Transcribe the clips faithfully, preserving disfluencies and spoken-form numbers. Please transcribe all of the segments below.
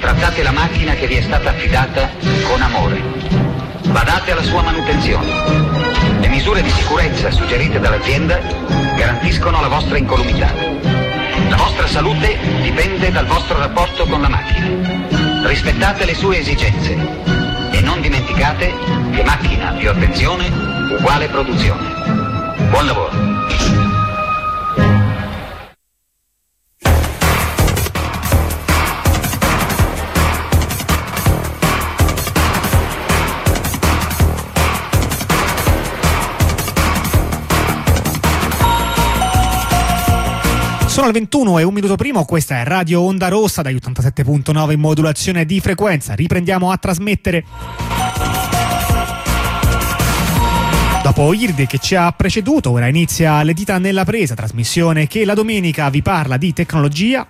trattate la macchina che vi è stata affidata con amore. Badate alla sua manutenzione. Le misure di sicurezza suggerite dall'azienda garantiscono la vostra incolumità. La vostra salute dipende dal vostro rapporto con la macchina. Rispettate le sue esigenze e non dimenticate che macchina più attenzione uguale produzione. Buon lavoro. Sono le ventuno e un minuto primo, questa è Radio Onda Rossa dagli ottantasette virgola nove in modulazione di frequenza. Riprendiamo a trasmettere. Dopo Irde che ci ha preceduto, ora inizia Le dita nella presa, trasmissione che la domenica vi parla di tecnologia.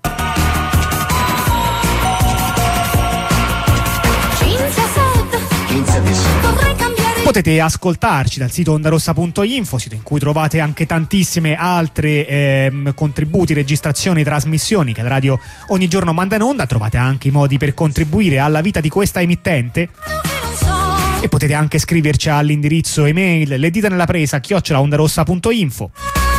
Potete ascoltarci dal sito ondarossa punto info, sito in cui trovate anche tantissime altre ehm, contributi, registrazioni, trasmissioni che la radio ogni giorno manda in onda. Trovate anche i modi per contribuire alla vita di questa emittente e potete anche scriverci all'indirizzo email le dita nella presa chiocciola ondarossa punto info.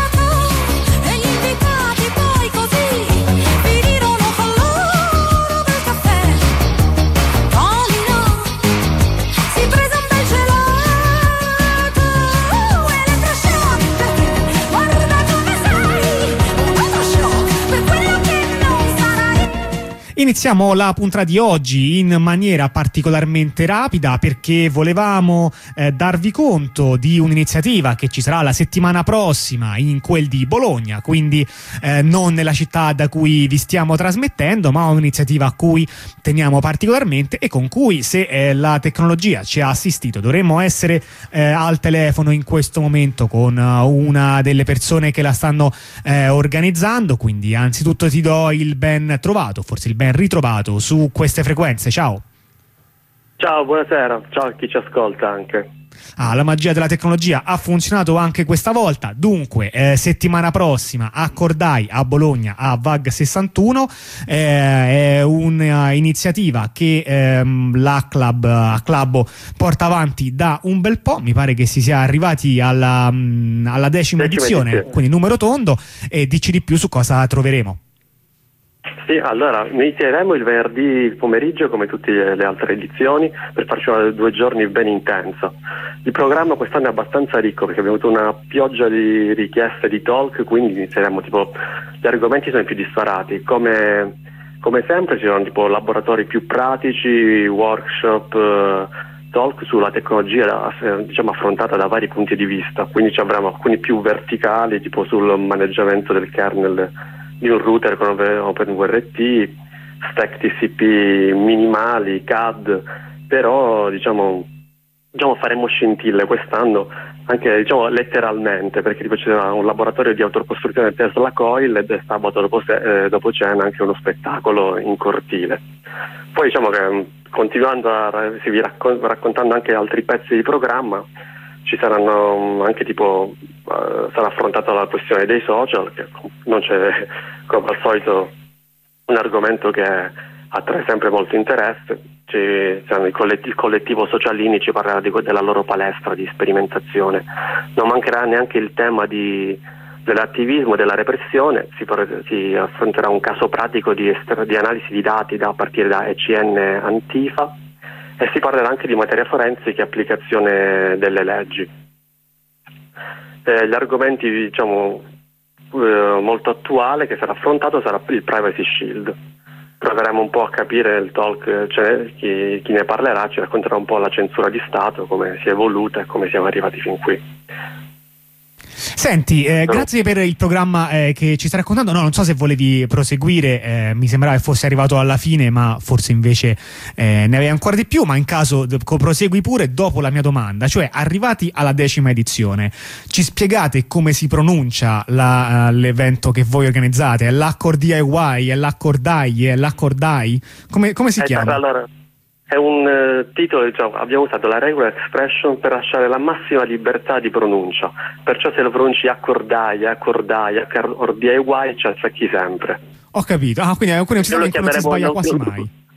Iniziamo la puntata di oggi in maniera particolarmente rapida perché volevamo eh, darvi conto di un'iniziativa che ci sarà la settimana prossima in quel di Bologna, quindi eh, non nella città da cui vi stiamo trasmettendo, ma un'iniziativa a cui teniamo particolarmente e con cui, se eh, la tecnologia ci ha assistito, dovremmo essere eh, al telefono in questo momento con uh, una delle persone che la stanno eh, organizzando. Quindi anzitutto ti do il ben trovato, forse il ben ritrovato su queste frequenze. Ciao. Ciao, buonasera. Ciao a chi ci ascolta anche. Ah, la magia della tecnologia ha funzionato anche questa volta. Dunque, eh, settimana prossima a Cordai, a Bologna, a V A G sessantuno, eh, è un'iniziativa che ehm, l'A Club, A Club porta avanti da un bel po'. Mi pare che si sia arrivati alla, mh, alla decima, decima edizione, edizione, quindi numero tondo. E dici di più su cosa troveremo. Sì, allora inizieremo il venerdì pomeriggio come tutte le altre edizioni per farci una, due giorni ben intenso. Il programma quest'anno è abbastanza ricco perché abbiamo avuto una pioggia di richieste di talk, quindi inizieremo tipo, gli argomenti sono più disparati, come, come sempre ci sono tipo laboratori più pratici, workshop, eh, talk sulla tecnologia eh, diciamo affrontata da vari punti di vista, quindi ci avremo alcuni più verticali tipo sul maneggiamento del kernel di un router con OpenWRT, stack T C P minimali, C A D, però diciamo, diciamo faremo scintille quest'anno anche diciamo letteralmente, perché tipo c'era un laboratorio di autocostruzione Tesla Coil ed è sabato dopo, eh, dopo cena anche uno spettacolo in cortile. Poi diciamo che continuando a si vi raccon- raccontando anche altri pezzi di programma, ci saranno anche tipo uh, sarà affrontata la questione dei social, che non c'è come al solito un argomento che attrae sempre molto interesse. Ci, cioè, il, collettivo, il collettivo Socialini ci parlerà di, della loro palestra di sperimentazione. Non mancherà neanche il tema di, dell'attivismo e della repressione. Si, si affronterà un caso pratico di, ester- di analisi di dati da, a partire da E C N Antifa. E si parlerà anche di materia forensica e applicazione delle leggi. Eh, gli argomenti diciamo eh, molto attuale che sarà affrontato sarà il Privacy Shield. Proveremo un po' a capire il talk, cioè chi, chi ne parlerà ci racconterà un po' la censura di Stato, come si è evoluta e come siamo arrivati fin qui. Senti, eh, grazie per il programma eh, che ci stai raccontando. No, non so se volevi proseguire, eh, mi sembrava che fosse arrivato alla fine, ma forse invece eh, ne avevi ancora di più, ma in caso prosegui pure dopo la mia domanda. Cioè, arrivati alla decima edizione, ci spiegate come si pronuncia la, uh, l'evento che voi organizzate? È l'Accord D I Y, è l'Accordai, è l'Accordai? Come, come si eh, chiama? Allora, è un uh, titolo, diciamo, abbiamo usato la regular expression per lasciare la massima libertà di pronuncia, perciò se lo pronunci Accordai, Accordai, Accord D I Y ci azzecchi sempre. Ho capito, ah, quindi, quindi non, ci, non si sbaglia non, quasi mai.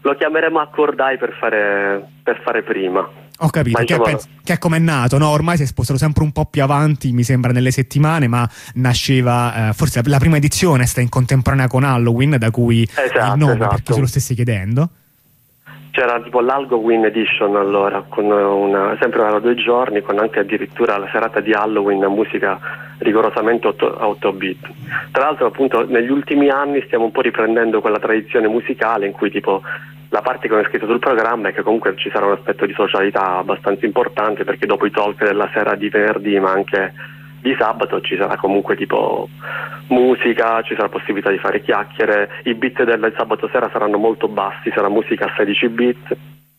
lo chiameremo Accordai per fare, per fare prima. Ho capito, ma, che, diciamo, penso, che è come è nato, no? Ormai si è spostato sempre un po' più avanti, mi sembra, nelle settimane, ma nasceva, eh, forse la prima edizione sta in contemporanea con Halloween, da cui esatto, il nome, esatto. per chi se lo stessi chiedendo. C'era tipo l'Halloween Edition allora, con una, sempre era due giorni, con anche addirittura la serata di Halloween, musica rigorosamente otto bit. Tra l'altro appunto negli ultimi anni stiamo un po' riprendendo quella tradizione musicale in cui tipo la parte che ho scritto sul programma è che comunque ci sarà un aspetto di socialità abbastanza importante, perché dopo i talk della sera di venerdì ma anche di sabato ci sarà comunque tipo musica, ci sarà possibilità di fare chiacchiere, i beat del sabato sera saranno molto bassi, sarà musica a sedici bit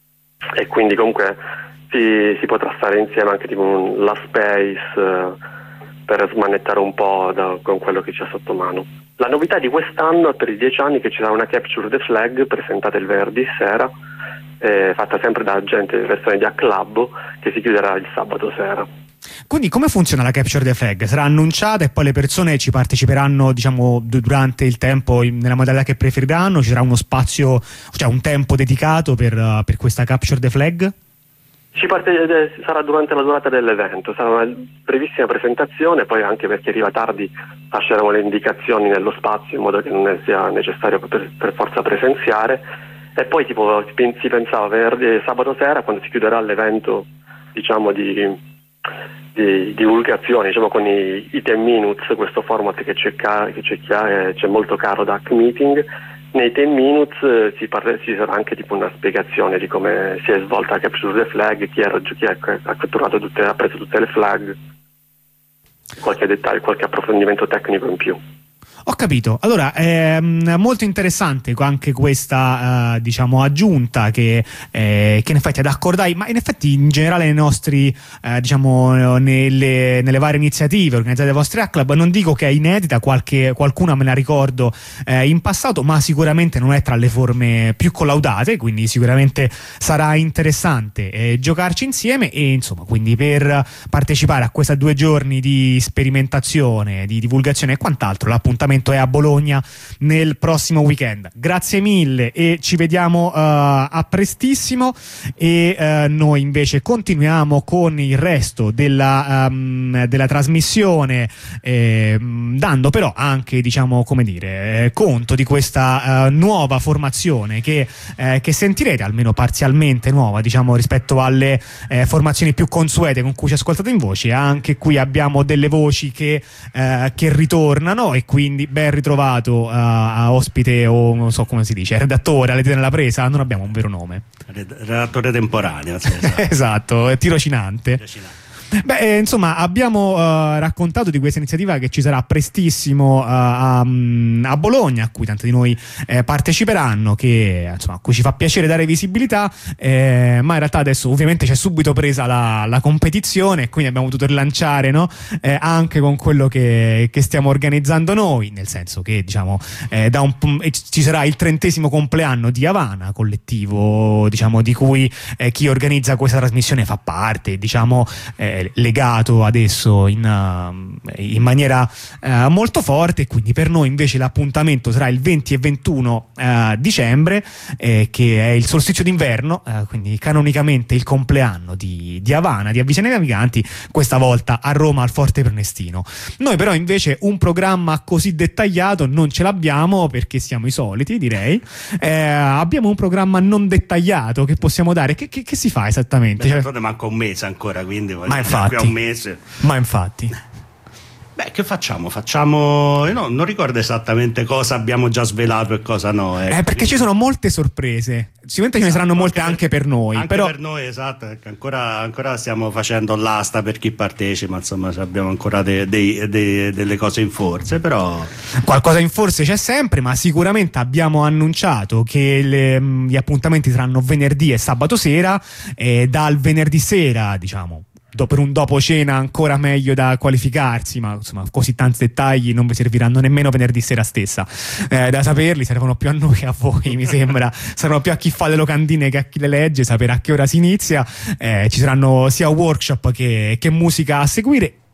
e quindi comunque si, si potrà stare insieme anche tipo un, la space eh, per smanettare un po' da, con quello che c'è sotto mano. La novità di quest'anno è per i dieci anni che ci sarà una Capture the Flag presentata il venerdì sera, eh, fatta sempre da gente in versione di A Club, che si chiuderà il sabato sera. Quindi come funziona la Capture the Flag? Sarà annunciata e poi le persone ci parteciperanno, diciamo, durante il tempo nella modalità che preferiranno? Ci sarà uno spazio, cioè un tempo dedicato per, uh, per questa Capture the Flag? Ci parte, sarà durante la durata dell'evento, sarà una brevissima presentazione, poi anche per chi arriva tardi lasceremo le indicazioni nello spazio in modo che non sia necessario per, per forza presenziare, e poi tipo si pensava venerdì, sabato sera, quando si chiuderà l'evento, diciamo, di di divulgazione, diciamo, con i, i ten minutes, questo format che c'è, che c'è, c'è molto caro da Hack Meeting. Nei ten minutes eh, si parla, ci sarà anche tipo una spiegazione di come si è svolta la Capture the Flag, chi, era, chi ha, ha catturato tutte, ha preso tutte le flag, qualche dettaglio, qualche approfondimento tecnico in più. Ho capito. Allora, è molto interessante anche questa, uh, diciamo, aggiunta che, eh, che in effetti ad Accordai, ma in effetti in generale nei nostri, uh, diciamo, nelle, nelle varie iniziative organizzate dai vostri Hack Club, non dico che è inedita, qualche, qualcuna me la ricordo eh, in passato, ma sicuramente non è tra le forme più collaudate, quindi sicuramente sarà interessante eh, giocarci insieme e insomma, quindi per partecipare a questi due giorni di sperimentazione, di divulgazione e quant'altro, l'appuntamento è a Bologna nel prossimo weekend. Grazie mille e ci vediamo uh, a prestissimo e uh, noi invece continuiamo con il resto della, um, della trasmissione, eh, dando però anche, diciamo, come dire, eh, conto di questa uh, nuova formazione che, eh, che sentirete, almeno parzialmente nuova, diciamo, rispetto alle eh, formazioni più consuete con cui ci ascoltate in voce. Anche qui abbiamo delle voci che, eh, che ritornano e quindi ben ritrovato a, a ospite o non so come si dice, redattore alle dita nella presa, non abbiamo un vero nome. Redattore temporaneo, sì, esatto. Esatto, tirocinante. Tirocinante. Beh, eh, insomma, abbiamo uh, raccontato di questa iniziativa che ci sarà prestissimo uh, a, a Bologna, a cui tanti di noi eh, parteciperanno, che insomma, a cui ci fa piacere dare visibilità, eh, ma in realtà adesso ovviamente c'è subito presa la, la competizione e quindi abbiamo dovuto rilanciare, no? eh, anche con quello che, che stiamo organizzando noi, nel senso che, diciamo, eh, da un, eh, ci sarà il trentesimo compleanno di Havana, collettivo, diciamo, di cui eh, chi organizza questa trasmissione fa parte, diciamo, eh, legato adesso in, uh, in maniera uh, molto forte, quindi per noi invece l'appuntamento sarà il venti e ventuno uh, dicembre, eh, che è il solstizio d'inverno, uh, quindi canonicamente il compleanno di, di Havana, di Avvicini Naviganti, questa volta a Roma al Forte Prenestino. Noi però invece un programma così dettagliato non ce l'abbiamo, perché siamo i soliti, direi. Eh, abbiamo un programma non dettagliato che possiamo dare. Che, che, che si fa esattamente? Beh, cioè... manca un mese ancora, quindi ma infatti, qui a un mese. Ma infatti. Beh, che facciamo? Facciamo. Io no, non ricordo esattamente cosa abbiamo già svelato e cosa no. Eh, eh perché ci sono molte sorprese. Sicuramente esatto, ce ne saranno molte anche per, anche per noi. Anche però... per noi, esatto. Perché ancora, ancora stiamo facendo l'asta per chi partecipa. Insomma, abbiamo ancora de, de, de, delle cose in forze. Però qualcosa in forze c'è sempre, ma sicuramente abbiamo annunciato che le, gli appuntamenti saranno venerdì e sabato sera. E dal venerdì sera, diciamo, per un dopo cena ancora meglio da qualificarsi, ma insomma così tanti dettagli non vi serviranno nemmeno venerdì sera stessa, eh, da saperli servono più a noi che a voi, mi sembra. Servono più a chi fa le locandine che a chi le legge, sapere a che ora si inizia. Eh, ci saranno sia workshop che, che musica a seguire.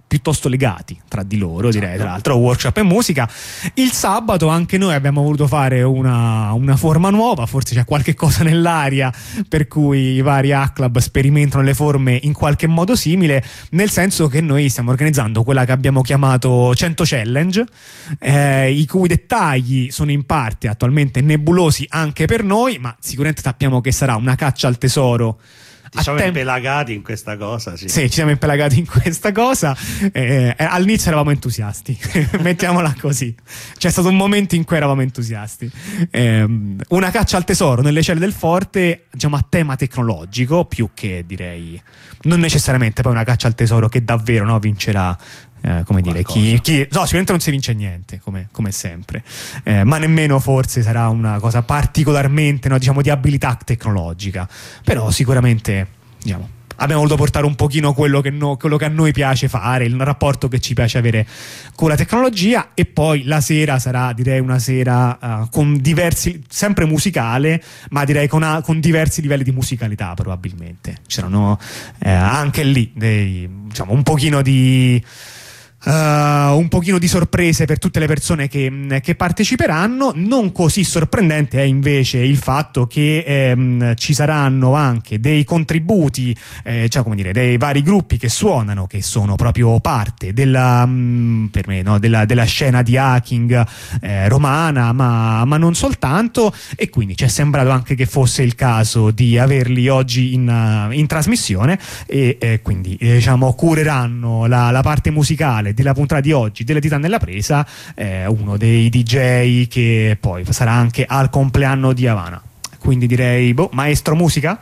piuttosto legati tra di loro, direi, tra l'altro workshop e musica. Il sabato anche noi abbiamo voluto fare una, una forma nuova, forse c'è qualche cosa nell'aria per cui i vari A-Club sperimentano le forme in qualche modo simile, nel senso che noi stiamo organizzando quella che abbiamo chiamato cento Challenge, eh, i cui dettagli sono in parte attualmente nebulosi anche per noi, ma sicuramente sappiamo che sarà una caccia al tesoro. Ci siamo tem- impelagati in questa cosa, sì. Sì, ci siamo impelagati in questa cosa. Eh, eh, all'inizio eravamo entusiasti, mettiamola così. C'è stato un momento in cui eravamo entusiasti. Eh, una caccia al tesoro nelle celle del forte, diciamo a tema tecnologico, più che direi non necessariamente poi una caccia al tesoro che davvero, no, vincerà. Eh, come dire, chi, chi no, sicuramente non si vince niente, come, come sempre, eh, ma nemmeno forse sarà una cosa particolarmente, no, diciamo, di abilità tecnologica, però sicuramente, diciamo, abbiamo voluto portare un pochino quello che, no, quello che a noi piace fare, il rapporto che ci piace avere con la tecnologia. E poi la sera sarà, direi, una sera uh, con diversi, sempre musicale, ma direi con, a, con diversi livelli di musicalità probabilmente. C'erano eh, anche lì dei, diciamo, un pochino di Uh, un pochino di sorprese per tutte le persone che, che parteciperanno. Non così sorprendente è invece il fatto che ehm, ci saranno anche dei contributi, eh, cioè come dire, dei vari gruppi che suonano, che sono proprio parte della, mh, per me, no, della, della scena di hacking eh, romana, ma, ma non soltanto, e quindi ci è sembrato anche che fosse il caso di averli oggi in, uh, in trasmissione, e eh, quindi eh, diciamo cureranno la, la parte musicale della puntata di oggi delle Titane della Presa, eh, uno dei D J che poi sarà anche al compleanno di Havana. Quindi direi, boh, maestro musica?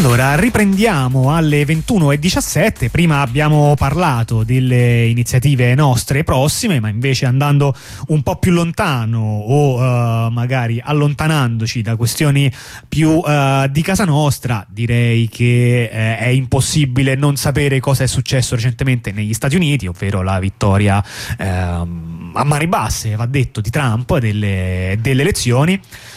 Allora, riprendiamo alle ventuno e diciassette. Prima abbiamo parlato delle iniziative nostre prossime, ma invece andando un po' più lontano o uh, magari allontanandoci da questioni più uh, di casa nostra, direi che eh, è impossibile non sapere cosa è successo recentemente negli Stati Uniti, ovvero la vittoria eh, a mani basse, va detto, di Trump delle, delle elezioni.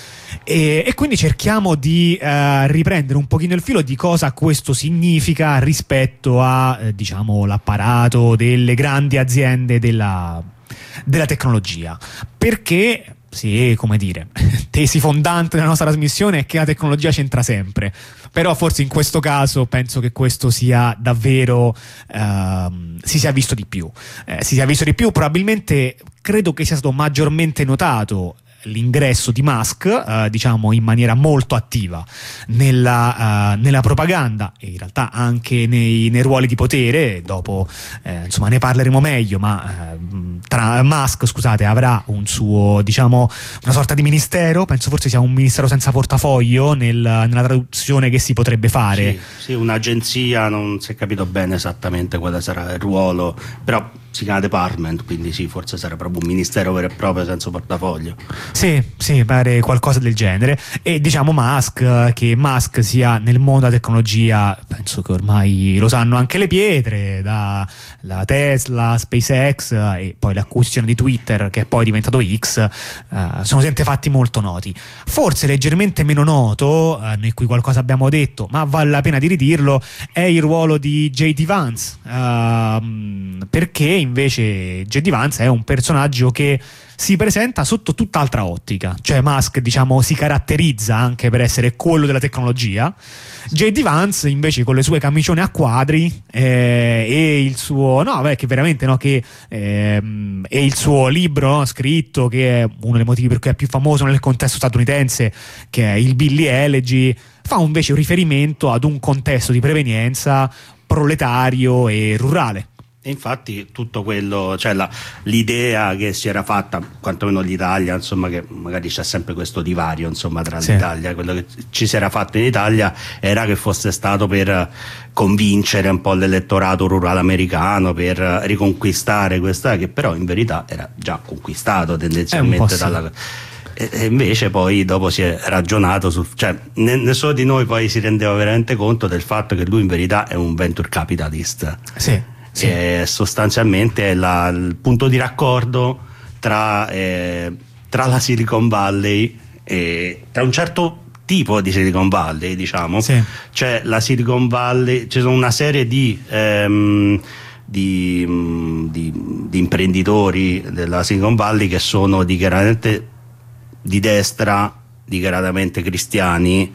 E, e quindi cerchiamo di eh, riprendere un pochino il filo di cosa questo significa rispetto a eh, diciamo l'apparato delle grandi aziende della, della tecnologia, perché sì, come dire, tesi fondante della nostra trasmissione è che la tecnologia c'entra sempre, però forse in questo caso penso che questo sia davvero ehm, si sia visto di più eh, si sia visto di più probabilmente credo che sia stato maggiormente notato l'ingresso di Musk, eh, diciamo in maniera molto attiva nella, uh, nella propaganda e in realtà anche nei, nei ruoli di potere. Dopo eh, insomma ne parleremo meglio, ma eh, tra Musk, scusate, avrà un suo, diciamo, una sorta di ministero, penso forse sia un ministero senza portafoglio nel, nella traduzione che si potrebbe fare. Sì, sì, un'agenzia, non si è capito bene esattamente quale sarà il ruolo, però si chiama department, quindi sì, forse sarà proprio un ministero vero e proprio senza portafoglio. Sì, sì, pare qualcosa del genere. E diciamo Musk, che Musk sia nel mondo della tecnologia, penso che ormai lo sanno anche le pietre, da la Tesla, SpaceX e poi l'acquisizione di Twitter, che è poi diventato X, eh, sono sempre fatti molto noti. Forse leggermente meno noto, eh, di cui qualcosa abbiamo detto, ma vale la pena di ridirlo, è il ruolo di J D Vance, eh, perché invece J D Vance è un personaggio che si presenta sotto tutt'altra ottica, cioè Musk, diciamo, si caratterizza anche per essere quello della tecnologia. J D Vance invece con le sue camicione a quadri eh, e il suo no beh che veramente no che eh, e il suo libro, no, scritto, che è uno dei motivi per cui è più famoso nel contesto statunitense, che è il Billy Elegy, fa invece un riferimento ad un contesto di provenienza proletario e rurale. E infatti tutto quello, cioè la, l'idea che si era fatta, quantomeno l'Italia, insomma, che magari c'è sempre questo divario, insomma, tra sì. l'Italia, quello che ci si era fatto in Italia era che fosse stato per convincere un po' l'elettorato rurale americano, per riconquistare questa, che però in verità era già conquistato tendenzialmente dalla... Sì. E invece poi dopo si è ragionato su, cioè nessuno di noi poi si rendeva veramente conto del fatto che lui in verità è un venture capitalist. Sì. Sì. È sostanzialmente la, il punto di raccordo tra, eh, tra la Silicon Valley e tra un certo tipo di Silicon Valley, diciamo. Sì. Cioè la Silicon Valley, ci sono una serie di, ehm, di, di, di imprenditori della Silicon Valley che sono dichiaratamente di destra, dichiaratamente cristiani,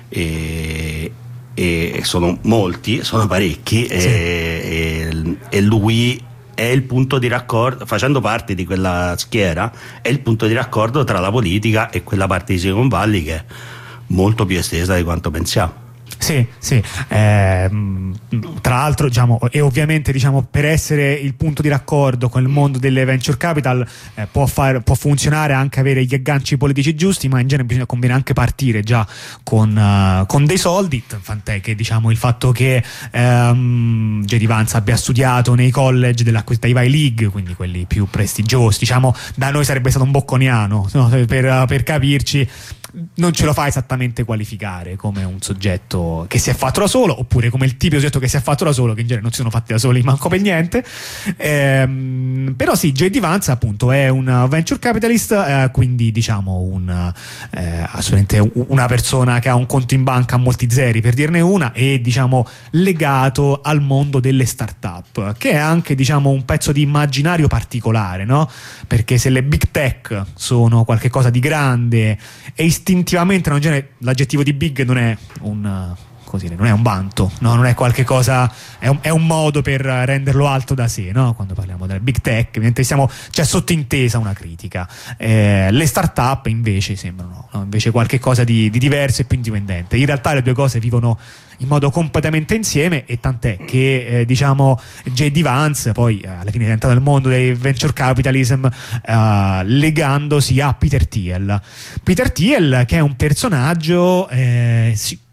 e e sono molti, sono parecchi, sì. e, e, e lui è il punto di raccordo, facendo parte di quella schiera, è il punto di raccordo tra la politica e quella parte di Silicon Valley che è molto più estesa di quanto pensiamo. Sì, sì, eh, tra l'altro, diciamo, e ovviamente, diciamo, per essere il punto di raccordo con il mondo delle venture capital eh, può, far, può funzionare anche avere gli agganci politici giusti, ma in genere bisogna conviene anche partire già con, uh, con dei soldi, tant'è che, diciamo, il fatto che ehm, J D Vance abbia studiato nei college della Ivy League, quindi quelli più prestigiosi, diciamo, da noi sarebbe stato un bocconiano, no? per, per capirci, non ce lo fa esattamente qualificare come un soggetto che si è fatto da solo, oppure come il tipo di soggetto che si è fatto da solo, che in genere non si sono fatti da soli manco per niente. Ehm, però sì, J D Vance appunto è un venture capitalist, eh, quindi diciamo un, eh, assolutamente una persona che ha un conto in banca a molti zeri, per dirne una, e diciamo legato al mondo delle start-up, che è anche, diciamo, un pezzo di immaginario particolare, no? Perché se le big tech sono qualche cosa di grande e istintivamente, no, in genere l'aggettivo di big non è un così, non è un vanto, no? Non è qualche cosa, è un, è un modo per renderlo alto da sé, no? Quando parliamo delle big tech, mentre siamo, c'è sottintesa una critica. Eh, le start-up invece sembrano, no? Invece qualche cosa di, di diverso e più indipendente. In realtà le due cose vivono in modo completamente insieme, e tant'è che eh, diciamo J D Vance poi eh, alla fine è entrato nel mondo del venture capitalism eh, legandosi a Peter Thiel. Peter Thiel, che è un personaggio eh, sì,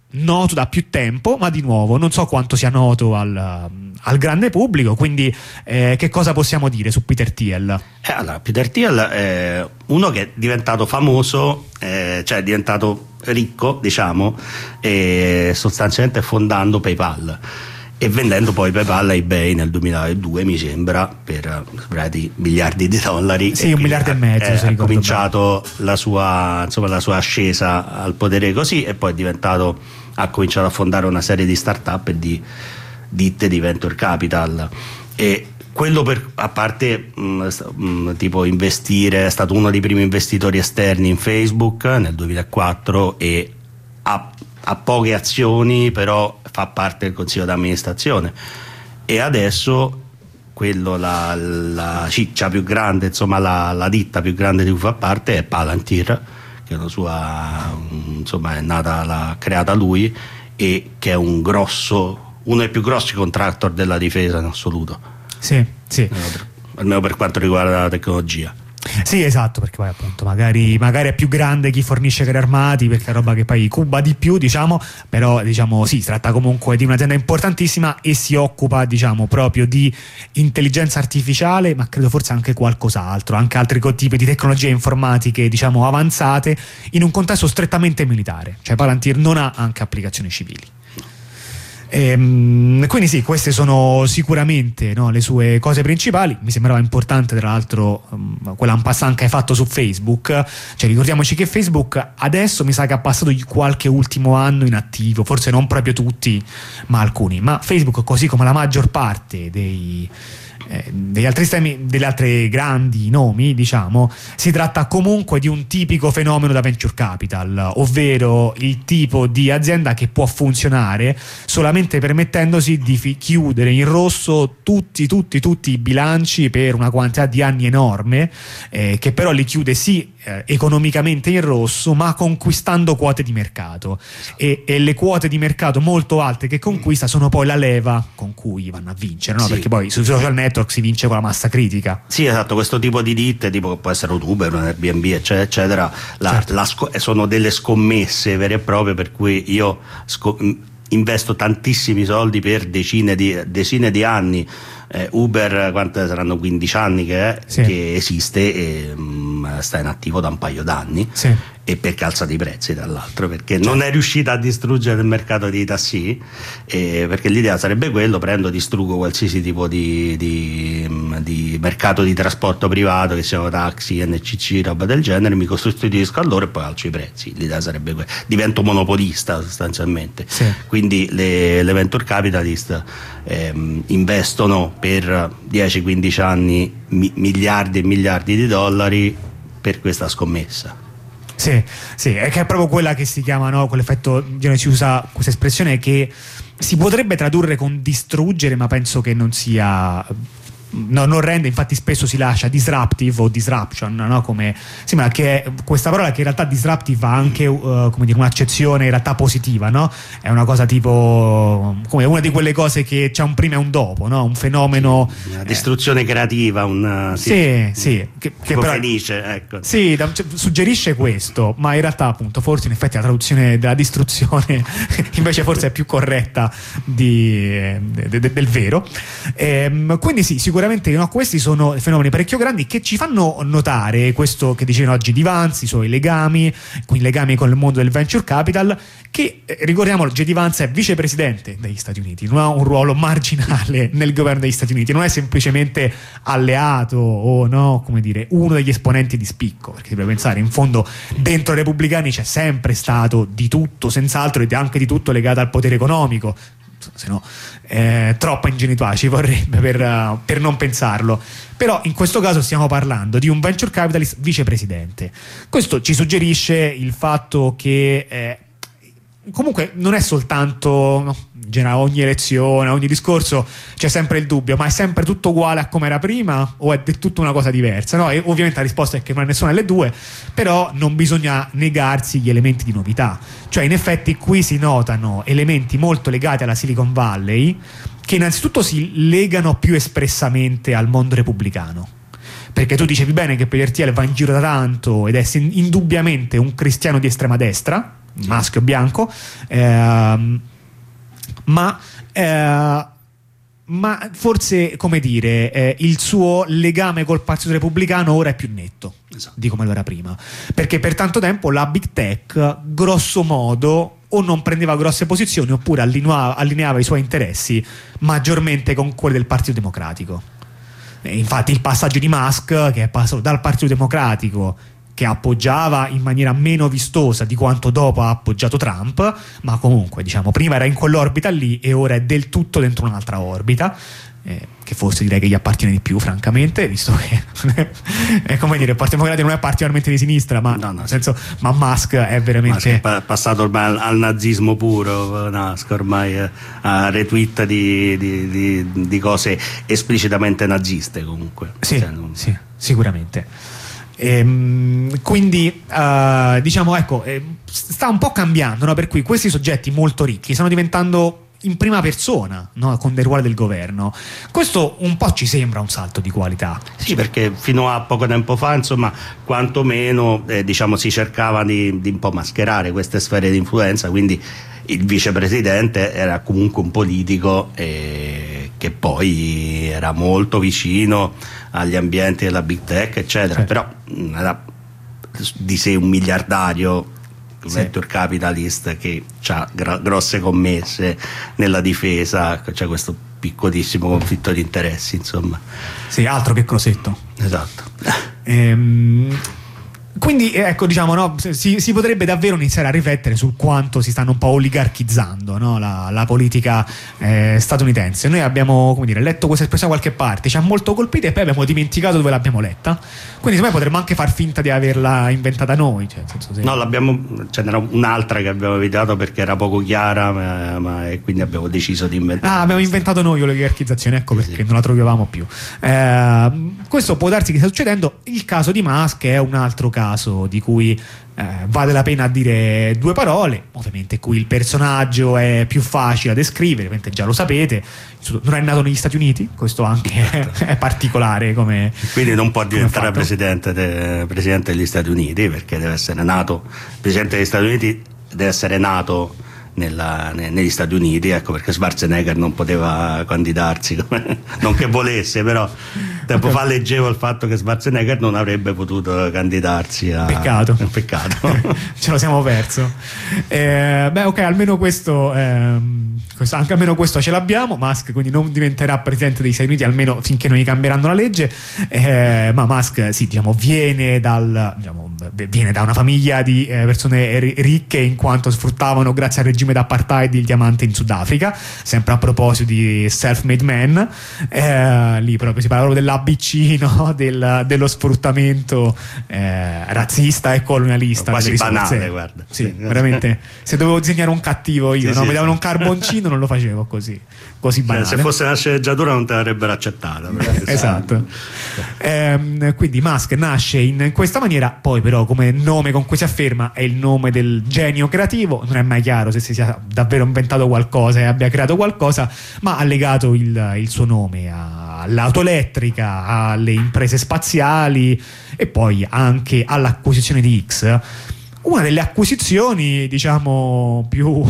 noto da più tempo, ma di nuovo non so quanto sia noto al, al grande pubblico, quindi eh, che cosa possiamo dire su Peter Thiel? Eh, allora, Peter Thiel è uno che è diventato famoso, eh, cioè è diventato ricco, diciamo, e sostanzialmente fondando PayPal e vendendo poi PayPal a eBay nel duemiladue, mi sembra, per svariati miliardi di dollari. Sì, un miliardo e mezzo. Eh, se ha cominciato la sua, insomma, la sua ascesa al potere così, e poi è diventato, ha cominciato a fondare una serie di start-up e di ditte di venture capital. E quello, per, a parte mh, mh, tipo investire, è stato uno dei primi investitori esterni in Facebook nel duemilaquattro e ha, ha poche azioni, però fa parte del consiglio d'amministrazione. E adesso quello, la, la ciccia più grande, insomma la, la ditta più grande di cui fa parte è Palantir, che è una sua, insomma, è nata, l'ha creata lui, e che è un grosso, uno dei più grossi contractor della difesa in assoluto. Sì, sì. Almeno per quanto riguarda la tecnologia. Sì, esatto, perché poi appunto magari, magari è più grande chi fornisce carri armati, perché è roba che poi cuba di più, diciamo, però diciamo sì, si tratta comunque di un'azienda importantissima e si occupa, diciamo, proprio di intelligenza artificiale, ma credo forse anche qualcos'altro, anche altri tipi di tecnologie informatiche, diciamo, avanzate, in un contesto strettamente militare, cioè Palantir non ha anche applicazioni civili. Ehm, quindi sì, queste sono sicuramente, no, le sue cose principali. Mi sembrava importante, tra l'altro, um, quella un passant che hai fatto su Facebook, cioè ricordiamoci che Facebook adesso mi sa che ha passato qualche ultimo anno inattivo, forse non proprio tutti, ma alcuni, ma Facebook, così come la maggior parte dei Eh, degli altri sistemi, delle altre grandi nomi, diciamo, si tratta comunque di un tipico fenomeno da venture capital, ovvero il tipo di azienda che può funzionare solamente permettendosi di fi- chiudere in rosso tutti, tutti, tutti i bilanci per una quantità di anni enorme, eh, che però li chiude sì eh, economicamente in rosso, ma conquistando quote di mercato, e, e le quote di mercato molto alte che conquista sono poi la leva con cui vanno a vincere, no? Sì. Perché poi sui social network si vince con la massa critica. Sì, esatto, questo tipo di ditte, tipo che può essere un Uber, un Airbnb, eccetera, eccetera, la, Certo. la sco- sono delle scommesse vere e proprie, per cui io sco- investo tantissimi soldi per decine di, decine di anni. Eh, Uber, quante saranno, quindici anni che, è, Sì. che esiste e mh, sta in attivo da un paio d'anni, Sì. e perché alza dei prezzi, tra l'altro, perché non è riuscita a distruggere il mercato dei tassi, eh, perché l'idea sarebbe quello: prendo, distruggo qualsiasi tipo di, di, di mercato di trasporto privato, che siano taxi, N C C, roba del genere, mi costituisco a loro e poi alzo i prezzi. L'idea sarebbe quella, divento monopolista sostanzialmente. Sì. Quindi le, le venture capitalist ehm, investono per dieci quindici anni mi, miliardi e miliardi di dollari per questa scommessa. Sì, sì, è che è proprio quella che si chiama, no, quell'effetto, si usa questa espressione che si potrebbe tradurre con distruggere, ma penso che non sia, no, non rende, infatti spesso si lascia disruptive o disruption, no, come sembra che è questa parola, che in realtà disruptive ha anche uh, come dire, un'accezione in realtà positiva, no? È una cosa tipo come una di quelle cose che c'è un prima e un dopo, no? Un fenomeno, Una distruzione eh, creativa, un sì, sì, sì, che, che tipo però Fenice, ecco. sì, da, cioè, suggerisce questo, ma in realtà appunto forse in effetti la traduzione della distruzione invece forse è più corretta di, de, de, del vero. Ehm, quindi sì, sicuramente, no, questi sono fenomeni parecchio grandi che ci fanno notare questo che dicevano oggi di Vance, i suoi legami, quindi legami con il mondo del venture capital, che eh, ricordiamolo, J D Vance è vicepresidente degli Stati Uniti, non ha un ruolo marginale nel governo degli Stati Uniti, non è semplicemente alleato o, no, come dire, uno degli esponenti di spicco, perché si deve pensare, in fondo dentro i repubblicani c'è sempre stato di tutto, senz'altro, ed anche di tutto legato al potere economico, se no eh, troppa ingenuità ci vorrebbe per, uh, per non pensarlo. Però in questo caso stiamo parlando di un venture capitalist vicepresidente. Questo ci suggerisce il fatto che eh, comunque non è soltanto, no, a ogni elezione, a ogni discorso c'è sempre il dubbio, ma è sempre tutto uguale a come era prima o è del tutto una cosa diversa, no? E ovviamente la risposta è che non è nessuna delle due, però non bisogna negarsi gli elementi di novità. Cioè in effetti qui si notano elementi molto legati alla Silicon Valley, che innanzitutto si legano più espressamente al mondo repubblicano. perché tu dicevi bene che Pellertiel va in giro da tanto ed è indubbiamente un cristiano di estrema destra, maschio bianco, ehm, ma eh, ma forse, come dire, eh, il suo legame col Partito Repubblicano ora è più netto, esatto, di come lo era prima, perché per tanto tempo la Big Tech grosso modo o non prendeva grosse posizioni oppure allineava, allineava i suoi interessi maggiormente con quelli del Partito Democratico. E infatti il passaggio di Musk, che è passato dal Partito Democratico, che appoggiava in maniera meno vistosa di quanto dopo ha appoggiato Trump, ma comunque diciamo prima era in quell'orbita lì e ora è del tutto dentro un'altra orbita, eh, che forse direi che gli appartiene di più francamente, visto che è come dire, il Partito Democratico non è particolarmente di sinistra, ma, no, no, nel senso, sì. ma Musk è veramente Musk è passato ormai al, al nazismo puro, Musk ormai eh, a retweet di, di, di, di cose esplicitamente naziste comunque. Sì, cioè, non... sì, sicuramente. Ehm, quindi uh, diciamo ecco eh, sta un po' cambiando, no? Per cui questi soggetti molto ricchi stanno diventando in prima persona, no? Con dei ruoli del governo. Questo un po' ci sembra un salto di qualità. Sì, perché fino a poco tempo fa insomma quantomeno eh, diciamo si cercava di, di un po' mascherare queste sfere di influenza, quindi il vicepresidente era comunque un politico eh, che poi era molto vicino agli ambienti della Big Tech eccetera, sì. Però era di sé un miliardario, un sì. venture capitalist che ha gra- grosse commesse nella difesa, c'è questo piccolissimo conflitto di interessi, insomma. Sì, altro che Crosetto. Esatto. Ehm, quindi ecco, diciamo, no, si, si potrebbe davvero iniziare a riflettere sul quanto si stanno un po' oligarchizzando, no, la, la politica eh, statunitense. Noi abbiamo, come dire, letto questa espressione da qualche parte, ci ha molto colpito e poi abbiamo dimenticato dove l'abbiamo letta. Quindi secondo me potremmo anche far finta di averla inventata noi, cioè, nel senso, se... No, l'abbiamo, ce n'era un'altra che abbiamo evitato perché era poco chiara, ma, ma, e quindi abbiamo deciso di inventare. Ah, abbiamo inventato noi l'oligarchizzazione, ecco perché sì. non la trovavamo più. Eh, questo può darsi che stia succedendo. Il caso di Musk è un altro caso di cui eh, vale la pena dire due parole. Ovviamente qui il personaggio è più facile da descrivere, ovviamente già lo sapete, non è nato negli Stati Uniti, questo anche è, è particolare come, quindi non può diventare presidente, de, presidente degli Stati Uniti, perché deve essere nato presidente degli Stati Uniti, deve essere nato nella, ne, negli Stati Uniti, ecco perché Schwarzenegger non poteva candidarsi come, non che volesse, però tempo okay. fa leggevo il fatto che Schwarzenegger non avrebbe potuto candidarsi a... peccato, peccato. Ce lo siamo perso. Eh, beh ok, almeno questo, ehm, questo anche almeno questo ce l'abbiamo. Musk quindi non diventerà presidente degli Stati Uniti almeno finché non gli cambieranno la legge, eh, ma Musk sì, diciamo, viene dal diciamo, viene da una famiglia di eh, persone ricche, in quanto sfruttavano grazie al regime d'apartheid il diamante in Sudafrica, sempre a proposito di self-made man, eh, lì proprio si parla proprio dell'A B C, no? Del, dello sfruttamento eh, razzista e colonialista, quasi banale, guarda. Sì, veramente, se dovevo disegnare un cattivo io, sì, no? sì, mi davano un carboncino, non lo facevo così così banale. Cioè, se fosse una sceneggiatura non te l'avrebbero accettata. Esatto. Eh, quindi Musk nasce in questa maniera, poi però come nome con cui si afferma è il nome del genio creativo, non è mai chiaro se si sia davvero inventato qualcosa e abbia creato qualcosa, ma ha legato il, il suo nome all'auto elettrica, alle imprese spaziali e poi anche all'acquisizione di X, una delle acquisizioni diciamo più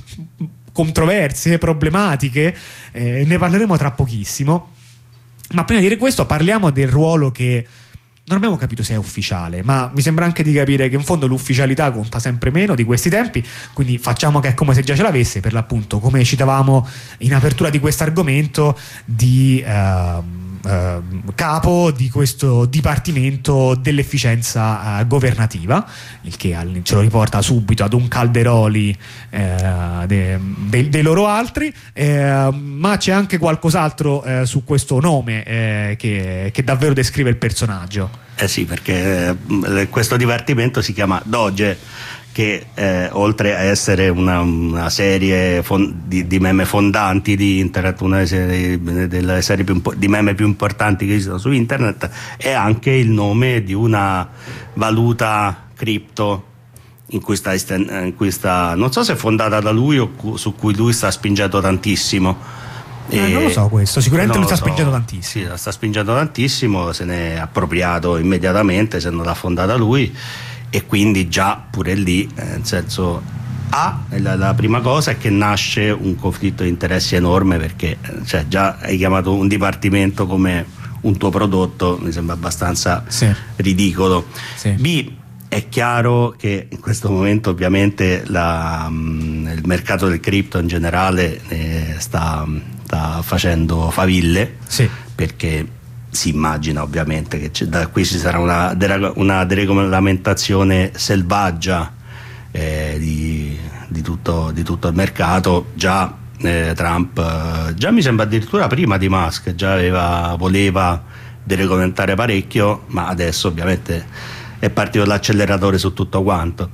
controverse, problematiche, eh, ne parleremo tra pochissimo. Ma prima di dire questo parliamo del ruolo che non abbiamo capito se è ufficiale, ma mi sembra anche di capire che in fondo l'ufficialità conta sempre meno di questi tempi, quindi facciamo che è come se già ce l'avesse, per l'appunto, come citavamo in apertura di questo argomento, di uh, uh, capo di questo dipartimento dell'efficienza uh, governativa, il che ce lo riporta subito ad un Calderoli uh, de, de, dei loro altri, uh, ma c'è anche qualcos'altro uh, su questo nome uh, che, che davvero descrive il personaggio. Eh sì, perché eh, questo dipartimento si chiama Doge, che eh, oltre a essere una, una serie fon- di, di meme fondanti di internet, una delle serie, delle serie più impo- di meme più importanti che esistono su internet, è anche il nome di una valuta cripto in cui sta, in cui sta non so se è fondata da lui o cu- su cui lui sta spingendo tantissimo, Eh, non lo so questo, sicuramente non lo sta so. spingendo tantissimo. Sì, la sta spingendo tantissimo, se ne è appropriato immediatamente, se non l'ha fondata lui, e quindi già pure lì, eh, nel senso, A, la, la prima cosa è che nasce un conflitto di interessi enorme, perché eh, cioè, già hai chiamato un dipartimento come un tuo prodotto, mi sembra abbastanza Sì. ridicolo. Sì. B, è chiaro che in questo momento ovviamente la, mh, il mercato del cripto in generale eh, sta, sta facendo faville, Sì. perché si immagina ovviamente che c'è, da qui ci sarà una, una deregolamentazione selvaggia eh, di, di, tutto, di tutto il mercato. Già eh, Trump, eh, già mi sembra addirittura prima di Musk, già aveva, voleva deregolamentare parecchio, ma adesso ovviamente è partito l'acceleratore su tutto quanto.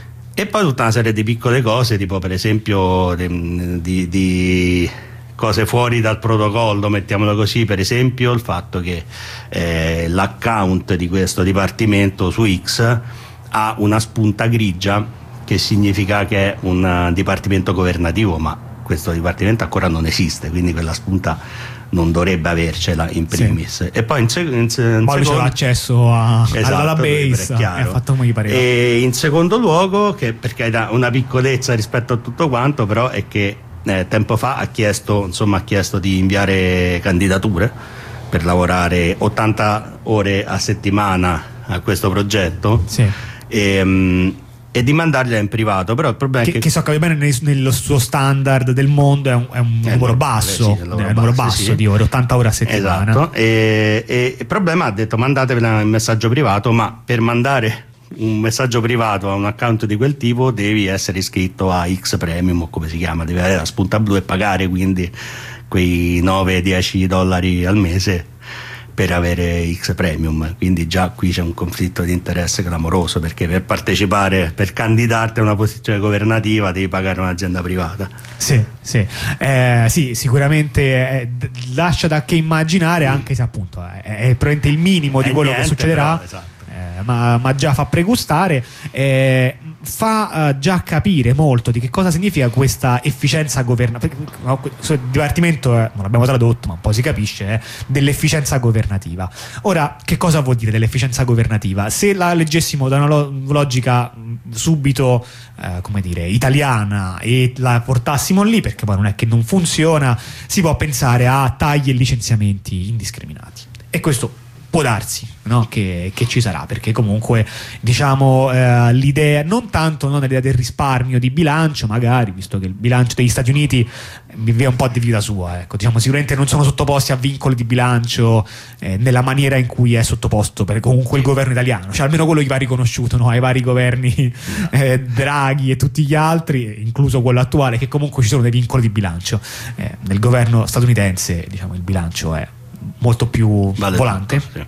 E poi tutta una serie di piccole cose, tipo per esempio di, di, di cose fuori dal protocollo, mettiamolo così, per esempio il fatto che eh, l'account di questo dipartimento su X ha una spunta grigia, che significa che è un dipartimento governativo, ma questo dipartimento ancora non esiste, quindi quella spunta non dovrebbe avercela in primis. Sì. E poi in, sec- in, se- in poi secondo c'è l'accesso a, esatto, alla database e ha fatto come gli pareva. E in secondo luogo, che perché è una piccolezza rispetto a tutto quanto, però è che eh, tempo fa ha chiesto, insomma, ha chiesto di inviare candidature per lavorare ottanta ore a settimana a questo progetto. Sì. E, um, e di mandargliela in privato, però il problema che, è che, che so che bene nel, nello suo standard del mondo è un, è un è numero normale, basso, sì, è è un numero basso sì. di ore, ottanta ore a settimana. Esatto. E, e il problema, ha detto, mandatevela in messaggio privato, ma per mandare un messaggio privato a un account di quel tipo devi essere iscritto a X Premium, o come si chiama, devi avere la spunta blu e pagare quindi quei nove dieci dollari al mese per avere X Premium. Quindi già qui c'è un conflitto di interesse clamoroso, perché per partecipare, per candidarti a una posizione governativa devi pagare un'azienda privata. Sì, sì, eh, sì, sicuramente eh, d- lascia da che immaginare, anche se appunto è, è probabilmente il minimo di È quello niente, che succederà. però, esatto. eh, ma, ma già fa pregustare, eh, fa uh, già capire molto di che cosa significa questa efficienza governativa. Il dipartimento è, non l'abbiamo tradotto, ma un po' si capisce, è dell'efficienza governativa. Ora, che cosa vuol dire dell'efficienza governativa? Se la leggessimo da una lo- logica mh, subito eh, come dire, italiana, e la portassimo lì, perché poi non è che non funziona, si può pensare a tagli e licenziamenti indiscriminati, e questo può darsi, no? che, che ci sarà, perché comunque diciamo eh, l'idea, non tanto non l'idea del risparmio di bilancio, magari, visto che il bilancio degli Stati Uniti vive un po' di vita sua, ecco, diciamo, sicuramente non sono sottoposti a vincoli di bilancio eh, nella maniera in cui è sottoposto per comunque il governo italiano, cioè almeno quello gli va riconosciuto, no? Ai vari governi eh, Draghi e tutti gli altri, incluso quello attuale, che comunque ci sono dei vincoli di bilancio. Eh, nel governo statunitense, diciamo, il bilancio è molto più vale volante, tutto, sì.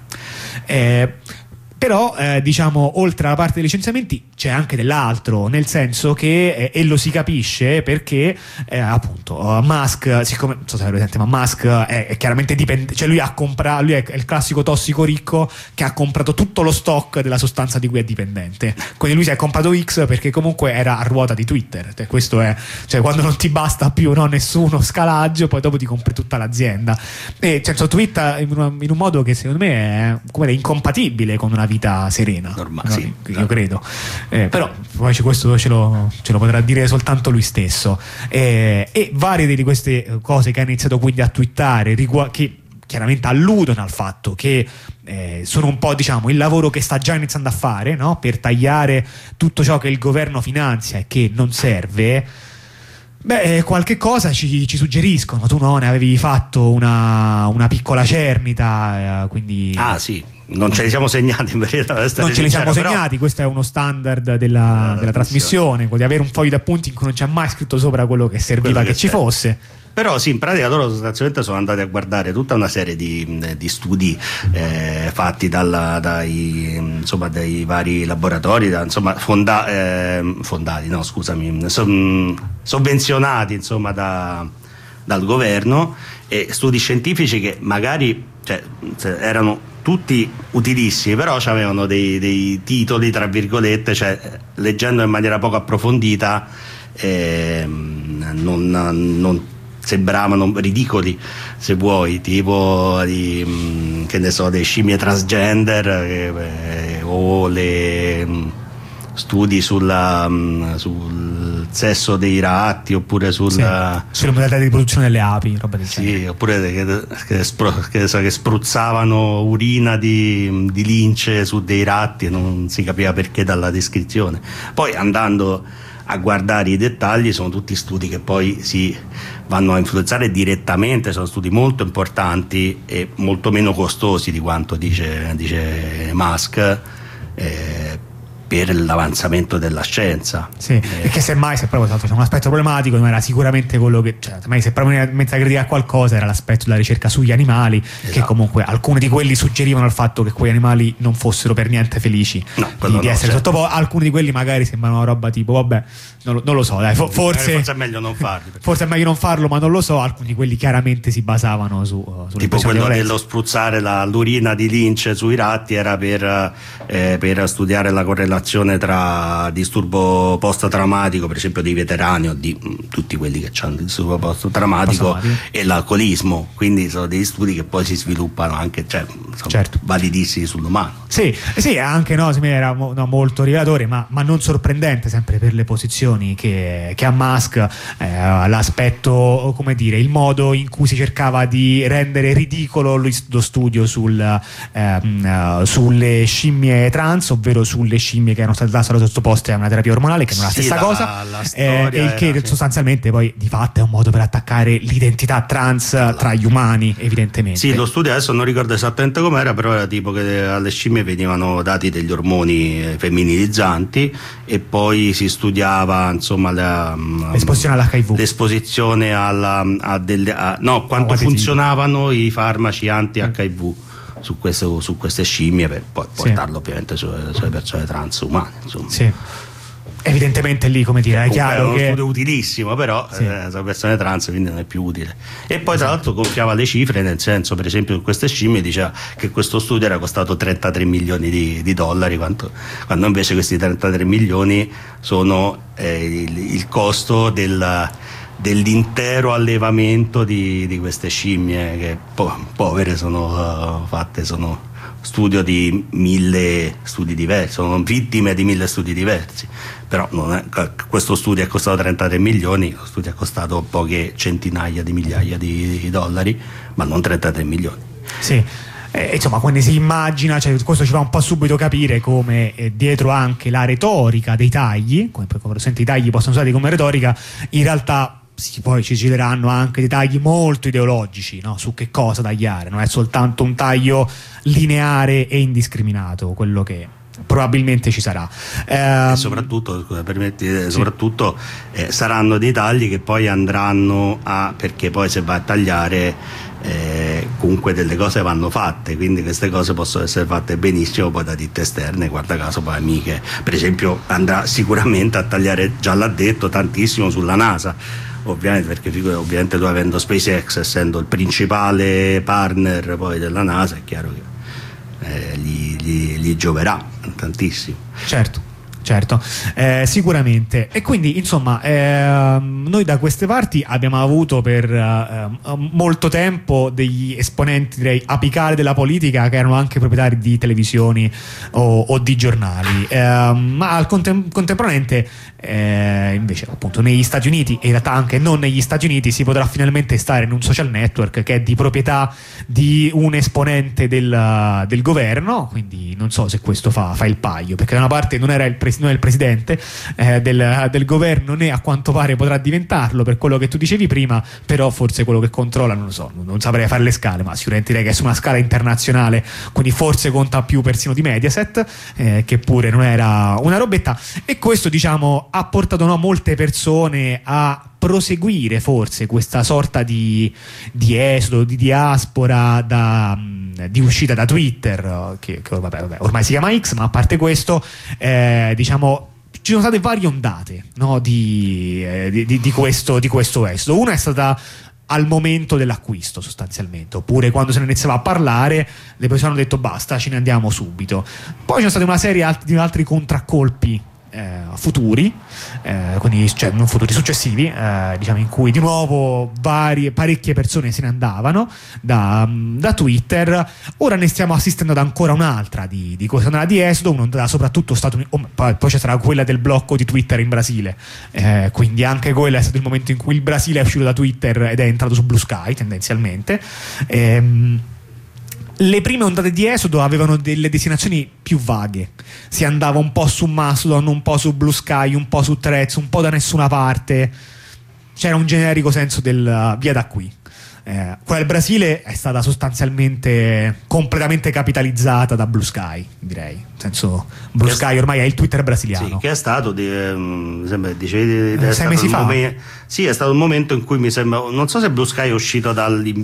eh, però eh, diciamo, oltre alla parte dei licenziamenti c'è anche dell'altro, nel senso che eh, e lo si capisce perché eh, appunto uh, Musk, siccome non so se avete presente, ma Musk è, è chiaramente dipendente, cioè lui ha comprato, lui è il classico tossico ricco che ha comprato tutto lo stock della sostanza di cui è dipendente, quindi lui si è comprato X perché comunque era a ruota di Twitter, cioè, questo è, cioè quando non ti basta più, no, nessuno scalaggio, poi dopo ti compri tutta l'azienda, e cioè, Twitter in un, in un modo che secondo me è come dire, incompatibile con una vita serena, normale, no? sì, Io credo. Eh, però poi questo ce lo, ce lo potrà dire soltanto lui stesso, eh, e varie di queste cose che ha iniziato quindi a twittare rigu- che chiaramente alludono al fatto che eh, sono un po', diciamo, il lavoro che sta già iniziando a fare, no? Per tagliare tutto ciò che il governo finanzia e che non serve. Beh, qualche cosa ci, ci suggeriscono. Tu no, ne avevi fatto una, una piccola cernita, eh, quindi Ah sì, non ce li siamo segnati in verità, non ce li siamo però... segnati, questo è uno standard della, della trasmissione, quello di avere un foglio d'appunti in cui non c'è mai scritto sopra quello che serviva Quello che, che ci serve. fosse. Però sì, in pratica loro sostanzialmente sono andati a guardare tutta una serie di, di studi eh, fatti dalla, dai, insomma, dai vari laboratori, da, insomma, fonda, eh, fondati, no scusami, son, sovvenzionati insomma da, dal governo, e studi scientifici che magari, cioè, erano tutti utilissimi, però avevano dei, dei titoli tra virgolette, cioè leggendo in maniera poco approfondita eh, non, non sembravano ridicoli, se vuoi, tipo di, mh, che ne so, delle scimmie transgender eh, o le mh, studi sulla, mh, sul sesso dei ratti, oppure sulla, sì, sulle modalità di produzione delle api, roba del sì, genere. oppure che, che, spro, che, so, che spruzzavano urina di, di lince su dei ratti e non si capiva perché dalla descrizione. Poi andando a guardare i dettagli, sono tutti studi che poi si vanno a influenzare direttamente, sono studi molto importanti e molto meno costosi di quanto dice, dice Musk, eh, per l'avanzamento della scienza. Sì, eh, e che semmai, se proprio c'è un aspetto problematico, non era sicuramente quello che, cioè, semmai se proprio mezza critica a qualcosa era l'aspetto della ricerca sugli animali, esatto. Che comunque alcuni di quelli suggerivano il fatto che quei animali non fossero per niente felici no, di, di no, essere certo. sottoposti. Alcuni di quelli magari sembrano una roba tipo, vabbè, non lo, non lo so, dai, for, forse, forse è meglio non farli. Perché... Forse è meglio non farlo, ma non lo so. Alcuni di quelli chiaramente si basavano su, uh, tipo quello dello spruzzare la, l'urina di lince sui ratti era per, eh, per studiare la correlazione tra disturbo post-traumatico, per esempio dei veterani o di mh, tutti quelli che hanno il disturbo post-traumatico e l'alcolismo, quindi sono degli studi che poi si sviluppano anche, cioè, sono certo. validissimi sull'umano. Sì, sì, anche no, era no, molto rivelatore, ma, ma non sorprendente sempre per le posizioni che, che ha Musk, eh, l'aspetto, come dire, il modo in cui si cercava di rendere ridicolo lo studio sul, ehm, sulle scimmie trans, ovvero sulle scimmie che erano state sottoposte a una terapia ormonale, che non è la sì, stessa la, cosa, la eh, e il che era, sostanzialmente sì. Poi di fatto è un modo per attaccare l'identità trans allora. Tra gli umani, evidentemente. Sì, lo studio adesso non ricordo esattamente com'era, però era tipo che alle scimmie venivano dati degli ormoni femminilizzanti e poi si studiava insomma la, l'esposizione all'H I V, l'esposizione alla, a delle, a, no, quanto funzionavano i farmaci anti-H I V su queste, su queste scimmie per poi portarlo sì. Ovviamente sulle, sulle persone transumane, insomma. Sì. Evidentemente lì, come dire, è chiaro è uno che studio utilissimo, però sì. eh, sono persone trans, quindi non è più utile. E poi tra l'altro gonfiava le cifre, nel senso, per esempio, su queste scimmie diceva che questo studio era costato trentatré milioni di, di dollari, quanto, quando invece questi trentatré milioni sono eh, il, il costo del, dell'intero allevamento di, di queste scimmie che po- povere sono uh, fatte, sono studio di mille studi diversi, sono vittime di mille studi diversi, però non è, questo studio è costato trentatré milioni, lo studio è costato poche centinaia di migliaia di, di dollari, ma non trentatré milioni. Sì. Eh, insomma, quando si immagina, cioè, questo ci fa un po' subito capire come eh, dietro anche la retorica dei tagli, come poi i tagli possono usare come retorica, in realtà sì, poi ci gireranno anche dei tagli molto ideologici, no? Su che cosa tagliare, non è soltanto un taglio lineare e indiscriminato quello che probabilmente ci sarà. Eh, e soprattutto, scusa, permetti, sì. soprattutto eh, saranno dei tagli che poi andranno a, perché poi se va a tagliare eh, comunque delle cose vanno fatte, quindi queste cose possono essere fatte benissimo poi da ditte esterne, guarda caso poi amiche, per esempio andrà sicuramente a tagliare, già l'ha detto, tantissimo sulla NASA, ovviamente, perché ovviamente tu avendo SpaceX essendo il principale partner poi della NASA è chiaro che eh, gli, gli, gli gioverà tantissimo. Certo. Certo, eh, sicuramente. E quindi insomma eh, noi da queste parti abbiamo avuto per eh, molto tempo degli esponenti, direi, apicali della politica che erano anche proprietari di televisioni o, o di giornali, eh, ma al contem- contemporaneamente eh, invece appunto negli Stati Uniti, e in realtà anche non negli Stati Uniti, si potrà finalmente stare in un social network che è di proprietà di un esponente del, del governo, quindi non so se questo fa, fa il paio, perché da una parte non era il presidente non è il presidente eh, del, del governo, né a quanto pare potrà diventarlo, per quello che tu dicevi prima, però forse quello che controlla, non lo so, non, non saprei fare le scale, ma sicuramente direi che è su una scala internazionale, quindi forse conta più persino di Mediaset, eh, che pure non era una robetta, e questo diciamo ha portato no, molte persone a proseguire forse questa sorta di, di esodo, di diaspora da, di uscita da Twitter, che, che vabbè, vabbè, ormai si chiama X, ma a parte questo eh, diciamo ci sono state varie ondate, no, di, eh, di, di, di, questo, di questo esodo. Una è stata al momento dell'acquisto sostanzialmente, oppure quando se ne iniziava a parlare le persone hanno detto basta, ce ne andiamo subito. Poi ci sono state una serie di altri contraccolpi eh, futuri, eh, quindi cioè non futuri successivi, eh, diciamo, in cui di nuovo varie, parecchie persone se ne andavano da, da Twitter. Ora ne stiamo assistendo ad ancora un'altra di, di questa ondata di esodo, un'ondata soprattutto Stati Uniti, oh, poi, poi c'è stata quella del blocco di Twitter in Brasile, eh, quindi anche quello è stato il momento in cui il Brasile è uscito da Twitter ed è entrato su Blue Sky tendenzialmente. ehm Le prime ondate di esodo avevano delle destinazioni più vaghe, si andava un po' su Mastodon, un po' su Blue Sky, un po' su Threads, un po' da nessuna parte, c'era un generico senso del uh, via da qui. Eh, quella del Brasile è stata sostanzialmente completamente capitalizzata da Blue Sky, direi, nel senso Blue che Sky ormai è il Twitter brasiliano, sì, che è stato di, mi sembra, dicevi, è sei stato mesi un fa momen- sì, è stato un momento in cui mi sembra, non so se Blue Sky è uscito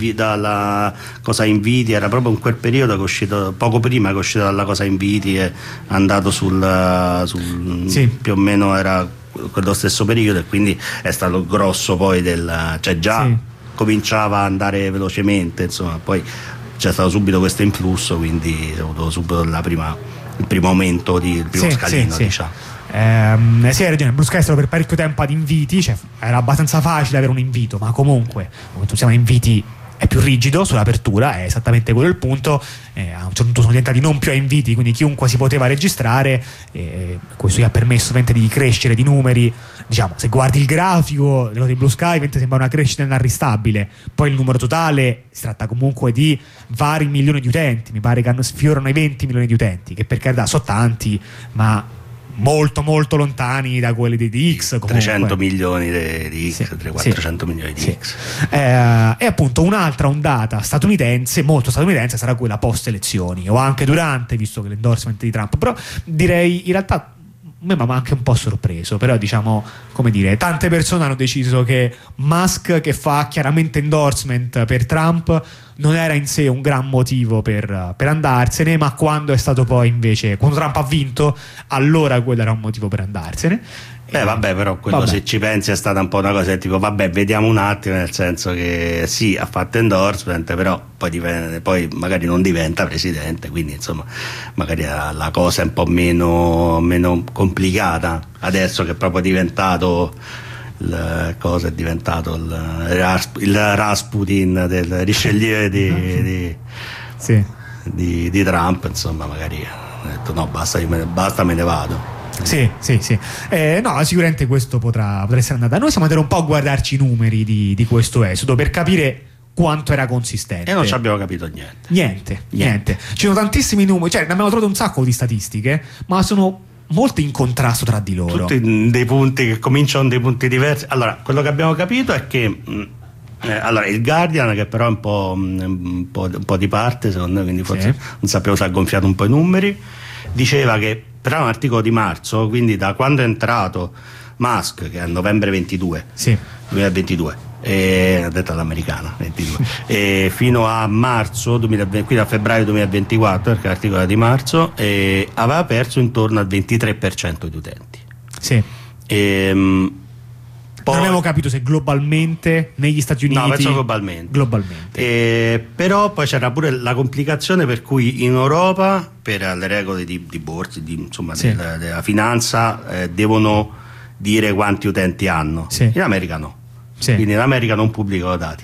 dalla cosa Inviti, era proprio in quel periodo che è uscito, poco prima che è uscito dalla cosa Inviti, è andato sul, sul sì. più o meno era quello stesso periodo, e quindi è stato grosso poi del, cioè già sì. cominciava a andare velocemente, insomma, poi c'è stato subito questo influsso, quindi ho avuto subito la prima, il primo aumento di, il primo sì, scalino, sì, diciamo. Sì. Eh, sì, hai ragione, Blue Sky è stato per parecchio tempo ad inviti, cioè era abbastanza facile avere un invito, ma comunque come tu siamo inviti è più rigido sull'apertura, è esattamente quello il punto. Eh, a un certo punto sono diventati non più a inviti, quindi chiunque si poteva registrare, eh, questo gli ha permesso ovviamente di crescere di numeri. Diciamo, se guardi il grafico di Blue Sky sembra una crescita inarrestabile, poi il numero totale si tratta comunque di vari milioni di utenti, mi pare che sfiorano i venti milioni di utenti, che per carità sono tanti, ma molto molto lontani da quelli di, di X, comunque. trecento milioni di, di X, sì, quattrocento sì, milioni di sì. X. Eh, e appunto un'altra ondata statunitense, molto statunitense, sarà quella post elezioni o anche durante, visto che l'endorsement di Trump, però direi in realtà a me mi ha anche un po' sorpreso, però diciamo, come dire, tante persone hanno deciso che Musk, che fa chiaramente endorsement per Trump, non era in sé un gran motivo per, per andarsene, ma quando è stato poi invece, quando Trump ha vinto, allora quello era un motivo per andarsene. Beh, vabbè, però quello, vabbè, se ci pensi è stata un po' una cosa tipo, vabbè, vediamo un attimo, nel senso che sì, ha fatto endorsement, però poi, diventa, poi magari non diventa presidente, quindi insomma magari la cosa è un po' meno, meno complicata adesso che è proprio diventato il, cosa è diventato il, il Rasputin del Richelieu di, di, sì. di, di Trump, insomma magari ha detto no, basta, me, basta me ne vado. Sì, sì, sì. Eh, no, sicuramente questo potrà, potrà essere andata. Noi siamo andati un po' a guardarci i numeri di, di questo esodo per capire quanto era consistente. E non ci abbiamo capito niente. Niente, niente. niente. Ci sono tantissimi numeri, cioè ne abbiamo trovato un sacco di statistiche, ma sono molto in contrasto tra di loro. Tutti dei punti che cominciano dei punti diversi. Allora, quello che abbiamo capito è che eh, allora, il Guardian, che però è un po', un po', un po' di parte, secondo me, quindi forse sì. non sappiamo se ha gonfiato un po' i numeri, diceva che però un articolo di marzo, quindi da quando è entrato Musk, che è a novembre ventidue, sì. duemilaventidue, e, ha detto all'americana ventidue, e fino a marzo duemilaventi, quindi a febbraio duemilaventiquattro, perché l'articolo è di marzo, e aveva perso intorno al ventitré per cento di utenti. Sì. E, poi, non abbiamo capito se globalmente negli Stati Uniti. No, penso globalmente. globalmente. E, però poi c'era pure la complicazione per cui in Europa, per le regole di, di borse, di, insomma, sì. della, della finanza, eh, devono dire quanti utenti hanno. Sì. In America no. Sì. Quindi in America non pubblicano dati.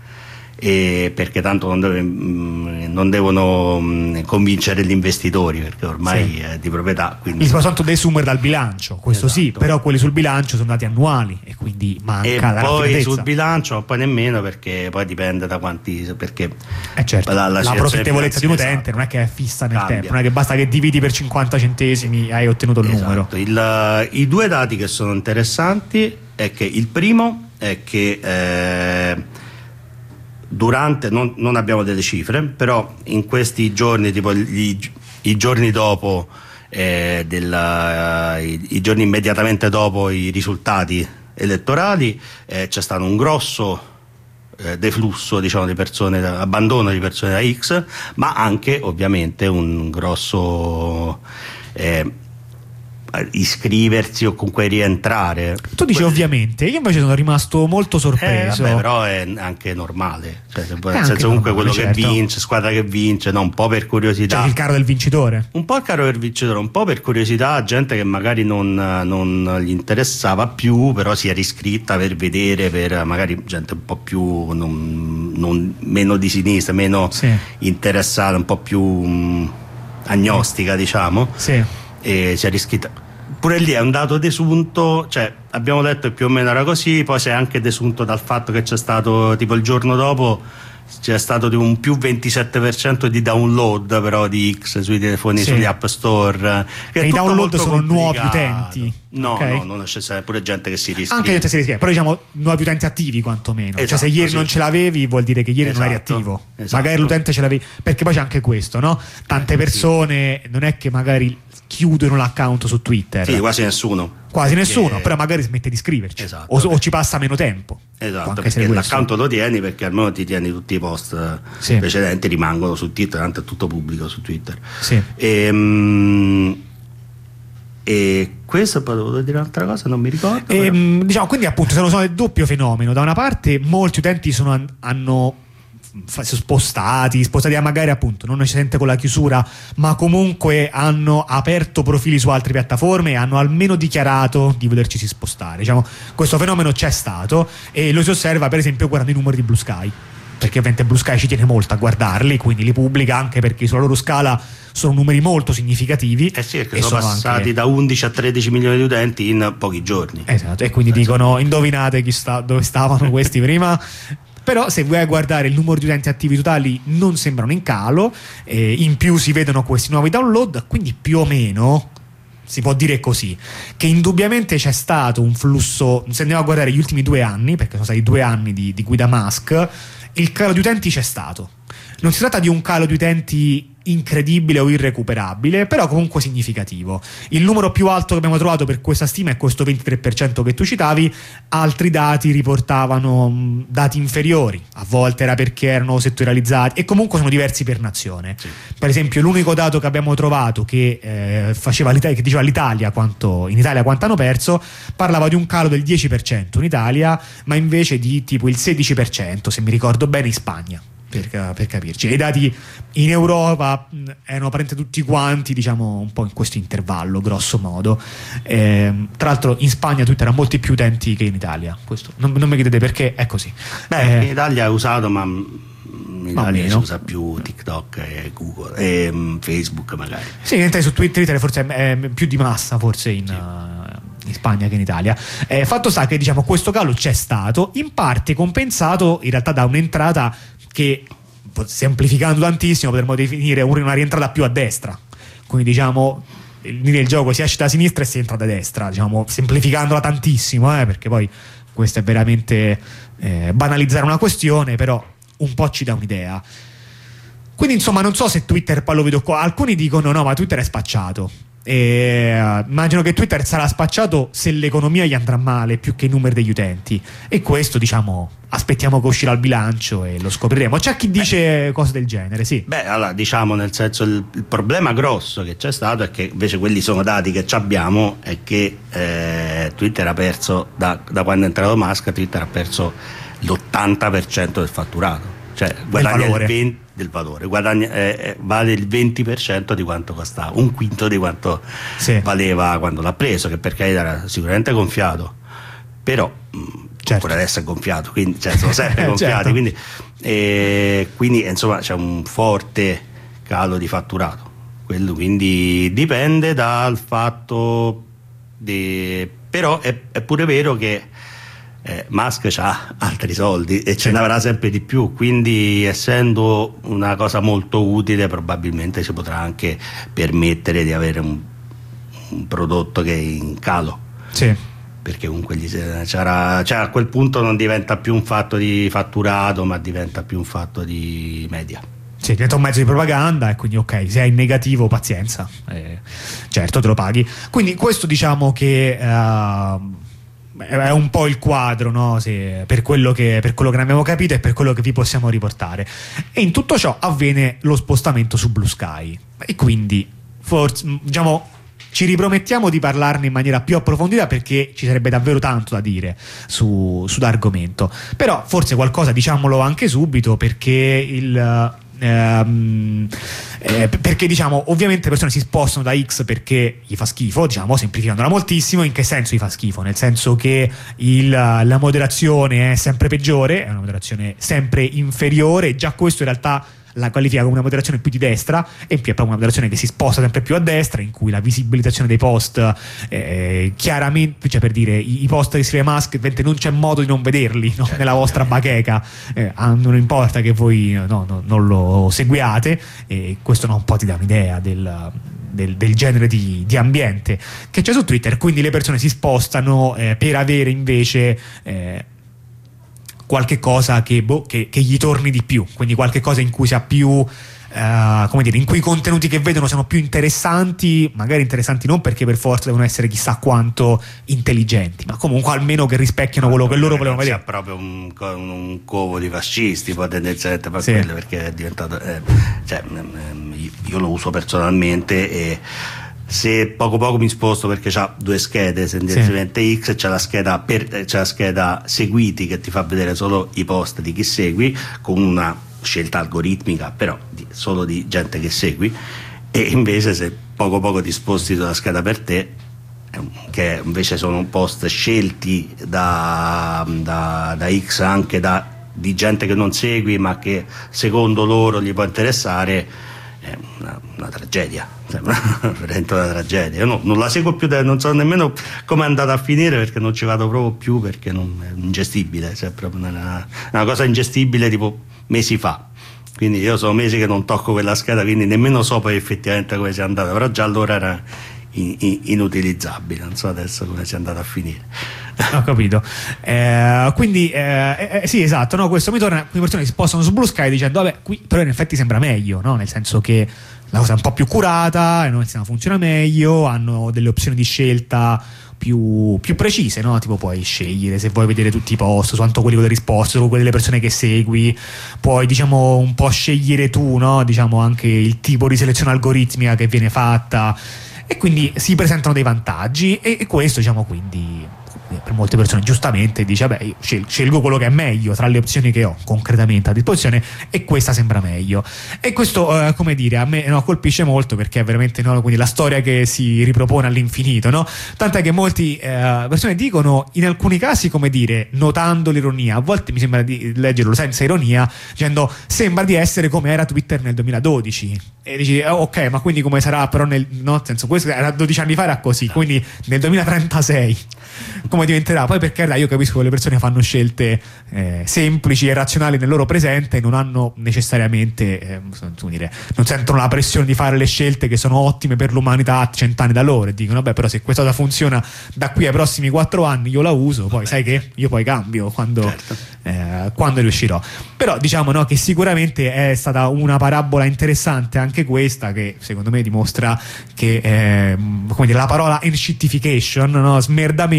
E perché tanto non, deve, mh, non devono mh, convincere gli investitori, perché ormai sì. è di proprietà, quindi si può soltanto desumere dal bilancio, questo esatto. sì, però quelli sul bilancio sono dati annuali e quindi manca e la poi sul bilancio poi nemmeno, perché poi dipende da quanti, perché eh certo, la, la, la profittevolezza di un utente esatto. non è che è fissa nel Cambia. tempo, non è che basta che dividi per cinquanta centesimi hai ottenuto il esatto. numero. Il, i due dati che sono interessanti è che il primo è che eh, durante, non, non abbiamo delle cifre, però in questi giorni, tipo gli, i giorni dopo eh, della, i, i giorni immediatamente dopo i risultati elettorali, eh, c'è stato un grosso eh, deflusso, diciamo, di persone, abbandono di persone da X, ma anche ovviamente un grosso eh, iscriversi o comunque rientrare. Tu dici Poi, ovviamente, io invece sono rimasto molto sorpreso. Eh, vabbè, però è anche normale, cioè, nel anche senso comunque normale, quello certo. che vince, squadra che vince, no, un po' per curiosità. Cioè il caro del vincitore. Un po' il caro del vincitore, un po' per curiosità, gente che magari non, non gli interessava più, però si era iscritta per vedere, per magari gente un po' più non, non, meno di sinistra, meno sì. interessata, un po' più mh, agnostica, diciamo. Sì. E si era iscritta. Pure lì è un dato desunto, cioè abbiamo detto che più o meno era così, poi si è anche desunto dal fatto che c'è stato tipo il giorno dopo c'è stato di un più ventisette per cento di download però di X sui telefoni, sì. sugli app store, che e i download sono complicato. Nuovi utenti. No, okay. no, non c'è pure gente che si riscrive. Anche gente si riscrive, però diciamo nuovi utenti attivi quantomeno. Esatto, cioè se ieri sì. non ce l'avevi vuol dire che ieri esatto, non eri attivo. Esatto. Magari l'utente ce l'avevi, perché poi c'è anche questo, no? Tante eh, persone sì. non è che magari chiudono l'account su Twitter. Sì, quasi nessuno. Quasi perché... nessuno, però magari smette di scriverci. Esatto. O, o ci passa meno tempo. Esatto, perché l'account lo tieni perché almeno ti tieni tutti i post sì. precedenti, rimangono su Twitter, tanto è tutto pubblico su Twitter. Sì. E, um, e questo poi dovevo dire un'altra cosa, non mi ricordo. E, diciamo, quindi appunto sono, sono il doppio fenomeno. Da una parte molti utenti sono, hanno spostati, spostati a magari appunto non necessariamente con la chiusura, ma comunque hanno aperto profili su altre piattaforme e hanno almeno dichiarato di volerci spostare. Diciamo, questo fenomeno c'è stato e lo si osserva per esempio guardando i numeri di Blue Sky, perché ovviamente Blue Sky ci tiene molto a guardarli, quindi li pubblica anche perché sulla loro scala sono numeri molto significativi. Eh sì, perché e sono, sono passati anche... da undici a tredici milioni di utenti in pochi giorni. Esatto, e quindi Penso dicono indovinate chi sta, dove stavano questi prima. Però se vai a guardare il numero di utenti attivi totali non sembrano in calo, eh, in più si vedono questi nuovi download, quindi più o meno si può dire così, che indubbiamente c'è stato un flusso, se andiamo a guardare gli ultimi due anni, perché sono stati due anni di, di guida Musk, il calo di utenti c'è stato. Non si tratta di un calo di utenti incredibile o irrecuperabile, però comunque significativo. Il numero più alto che abbiamo trovato per questa stima è questo ventitré per cento che tu citavi. Altri dati riportavano mh, dati inferiori, a volte era perché erano settorializzati e comunque sono diversi per nazione. Sì. Per esempio l'unico dato che abbiamo trovato che eh, faceva l'Italia, che diceva l'Italia quanto, in Italia quanto hanno perso, parlava di un calo del dieci per cento in Italia, ma invece di tipo il sedici per cento, se mi ricordo bene, in Spagna. Per, per capirci, e i dati in Europa mh, erano praticamente tutti quanti, diciamo, un po' in questo intervallo, grosso modo. Eh, tra l'altro, in Spagna Twitter ha molti più utenti che in Italia. Questo non, non mi chiedete perché, è così. Beh, eh, in Italia è usato, ma in Italia si usa più TikTok e Google e um, Facebook, magari. Sì, in su Twitter forse è, è più di massa, forse in. Sì. Uh, in Spagna che in Italia. Eh, fatto sta che diciamo questo calo c'è stato, in parte compensato in realtà da un'entrata che, semplificando tantissimo, potremmo definire una rientrata più a destra. Quindi diciamo nel gioco si esce da sinistra e si entra da destra, diciamo semplificandola tantissimo, eh, perché poi questo è veramente eh, banalizzare una questione, però un po' ci dà un'idea. Quindi insomma non so se Twitter, poi lo vedo qua, alcuni dicono no ma Twitter è spacciato. E, uh, immagino che Twitter sarà spacciato se l'economia gli andrà male più che i numeri degli utenti, e questo diciamo aspettiamo che uscirà il bilancio e lo scopriremo. C'è chi dice beh, cose del genere, sì. Beh, allora diciamo nel senso il, il problema grosso che c'è stato è che invece quelli sono dati che abbiamo, è che eh, Twitter ha perso da, da quando è entrato Musk, Twitter ha perso l'ottanta per cento del fatturato, cioè guadagna il venti del valore, guadagna, eh, vale il venti per cento di quanto costava, un quinto di quanto sì. valeva quando l'ha preso, che per carità era sicuramente gonfiato, però certo. pure adesso è gonfiato, quindi cioè, sono sempre gonfiati, certo. quindi, eh, quindi insomma c'è un forte calo di fatturato, quello quindi dipende dal fatto di, però è, è pure vero che Eh, Musk ha altri soldi e ce ne avrà sempre di più, quindi essendo una cosa molto utile probabilmente si potrà anche permettere di avere un, un prodotto che è in calo, sì. perché comunque gli, c'era, cioè a quel punto non diventa più un fatto di fatturato ma diventa più un fatto di media. Sì, diventa un mezzo di propaganda e quindi ok, se è in negativo pazienza, eh, certo te lo paghi. Quindi questo diciamo che uh, è un po' il quadro, no? Se, per, quello che, per quello che ne abbiamo capito e per quello che vi possiamo riportare. E in tutto ciò avviene lo spostamento su Blue Sky e quindi forse, diciamo, ci ripromettiamo di parlarne in maniera più approfondita, perché ci sarebbe davvero tanto da dire su, sull'argomento. Però forse qualcosa diciamolo anche subito, perché il Ehm, eh, perché diciamo ovviamente le persone si spostano da X perché gli fa schifo, diciamo semplificandola moltissimo. In che senso gli fa schifo? Nel senso che il, la moderazione è sempre peggiore, è una moderazione sempre inferiore, già questo in realtà la qualifica come una moderazione più di destra, e in più è proprio una moderazione che si sposta sempre più a destra, in cui la visibilizzazione dei post eh, chiaramente, cioè per dire i, i post di scrive Musk non c'è modo di non vederli, no? Nella vostra bacheca, eh, non importa che voi no, no, non lo seguiate, e questo no, un po' ti dà un'idea del Del, del genere di, di ambiente che c'è su Twitter. Quindi le persone si spostano eh, per avere invece eh, qualche cosa che, boh, che, che gli torni di più, quindi qualche cosa in cui sia più uh, come dire, in cui i contenuti che vedono siano più interessanti, magari interessanti non perché per forza devono essere chissà quanto intelligenti, ma comunque almeno che rispecchiano quello che loro volevano vedere. C'è proprio un, un, un covo di fascisti poi tendenzialmente per sì. quello, perché è diventato eh, cioè, io lo uso personalmente e se poco poco mi sposto, perché c'ha due schede tendenzialmente sì. X, c'è la scheda per, c'è la scheda seguiti che ti fa vedere solo i post di chi segui, con una scelta algoritmica però di, solo di gente che segui, e invece se poco poco ti sposti sulla scheda per te, che invece sono post scelti da, da, da X, anche da, di gente che non segui ma che secondo loro gli può interessare, è una, una tragedia, veramente una tragedia. Io no, non la seguo più, non so nemmeno come è andata a finire, perché non ci vado proprio più, perché non, è ingestibile, è proprio una, una cosa ingestibile tipo mesi fa. Quindi io sono mesi che non tocco quella scheda, quindi nemmeno so poi effettivamente come sia andata, però già allora era in, in, inutilizzabile, non so adesso come sia andata a finire. Ho capito. Eh, quindi eh, eh, sì, esatto, no, questo mi torna, le persone si spostano su Blue Sky dicendo vabbè, qui però in effetti sembra meglio, no? Nel senso che la cosa è un po' più curata, il sistema funziona meglio, hanno delle opzioni di scelta più, più precise, no? Tipo puoi scegliere se vuoi vedere tutti i post, soltanto quelli con le risposte, solo quelli delle persone che segui, puoi diciamo un po' scegliere tu, no? Diciamo anche il tipo di selezione algoritmica che viene fatta, e quindi si presentano dei vantaggi, e, e questo diciamo quindi per molte persone giustamente dice vabbè, io scelgo quello che è meglio tra le opzioni che ho concretamente a disposizione, e questa sembra meglio. E questo eh, come dire, a me no, colpisce molto, perché è veramente no, quindi la storia che si ripropone all'infinito, no? Tant'è che molti eh, persone dicono, in alcuni casi come dire, notando l'ironia, a volte mi sembra di leggerlo senza ironia, dicendo sembra di essere come era Twitter nel duemiladodici, e dici oh, ok, ma quindi come sarà però nel, no, nel senso, questo era dodici anni fa, era così, quindi nel duemilatrentasei come diventerà? Poi perché io capisco che le persone fanno scelte eh, semplici e razionali nel loro presente, e non hanno necessariamente eh, dire, non sentono la pressione di fare le scelte che sono ottime per l'umanità a cent'anni da loro, e dicono vabbè, però se questa cosa funziona da qui ai prossimi quattro anni io la uso, poi vabbè, sai che io poi cambio quando, certo. eh, quando riuscirò. Però diciamo no, che sicuramente è stata una parabola interessante anche questa, che secondo me dimostra che eh, come dire, la parola enshittification, no, smerdamento,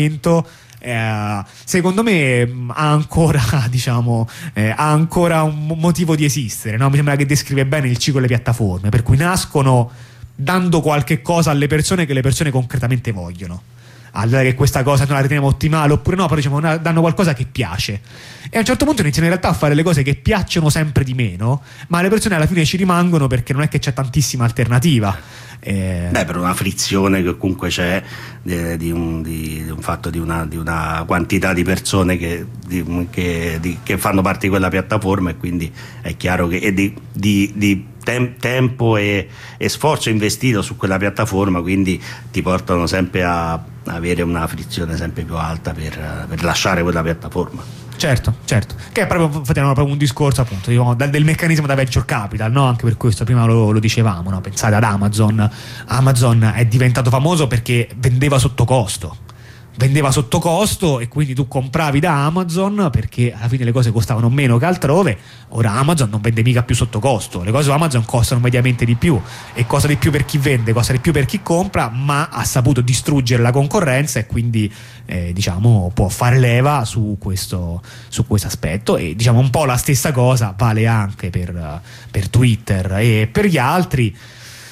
Eh, secondo me ha ancora diciamo eh, ha ancora un motivo di esistere, no? Mi sembra che descrive bene il ciclo delle piattaforme, per cui nascono dando qualche cosa alle persone che le persone concretamente vogliono, allora che questa cosa non la riteniamo ottimale oppure no, però diciamo danno qualcosa che piace, e a un certo punto iniziano in realtà a fare le cose che piacciono sempre di meno, ma le persone alla fine ci rimangono perché non è che c'è tantissima alternativa. Eh... Beh, per una frizione che comunque c'è eh, di, un, di, di un fatto di una, di una quantità di persone che, di, che, di, che fanno parte di quella piattaforma, e quindi è chiaro che è di, di, di tem, tempo e, e sforzo investito su quella piattaforma, quindi ti portano sempre a avere una frizione sempre più alta per, per lasciare quella piattaforma. Certo, certo, che è proprio, proprio un discorso appunto diciamo, del meccanismo da venture capital, no? Anche per questo prima lo, lo dicevamo, no? Pensate ad Amazon. Amazon è diventato famoso perché vendeva sotto costo vendeva sotto costo e quindi tu compravi da Amazon perché alla fine le cose costavano meno che altrove. Ora Amazon non vende mica più sotto costo, le cose su Amazon costano mediamente di più, e costa di più per chi vende, costa di più per chi compra, ma ha saputo distruggere la concorrenza, e quindi eh, diciamo può fare leva su questo su questo aspetto. E diciamo un po' la stessa cosa vale anche per, per Twitter e per gli altri.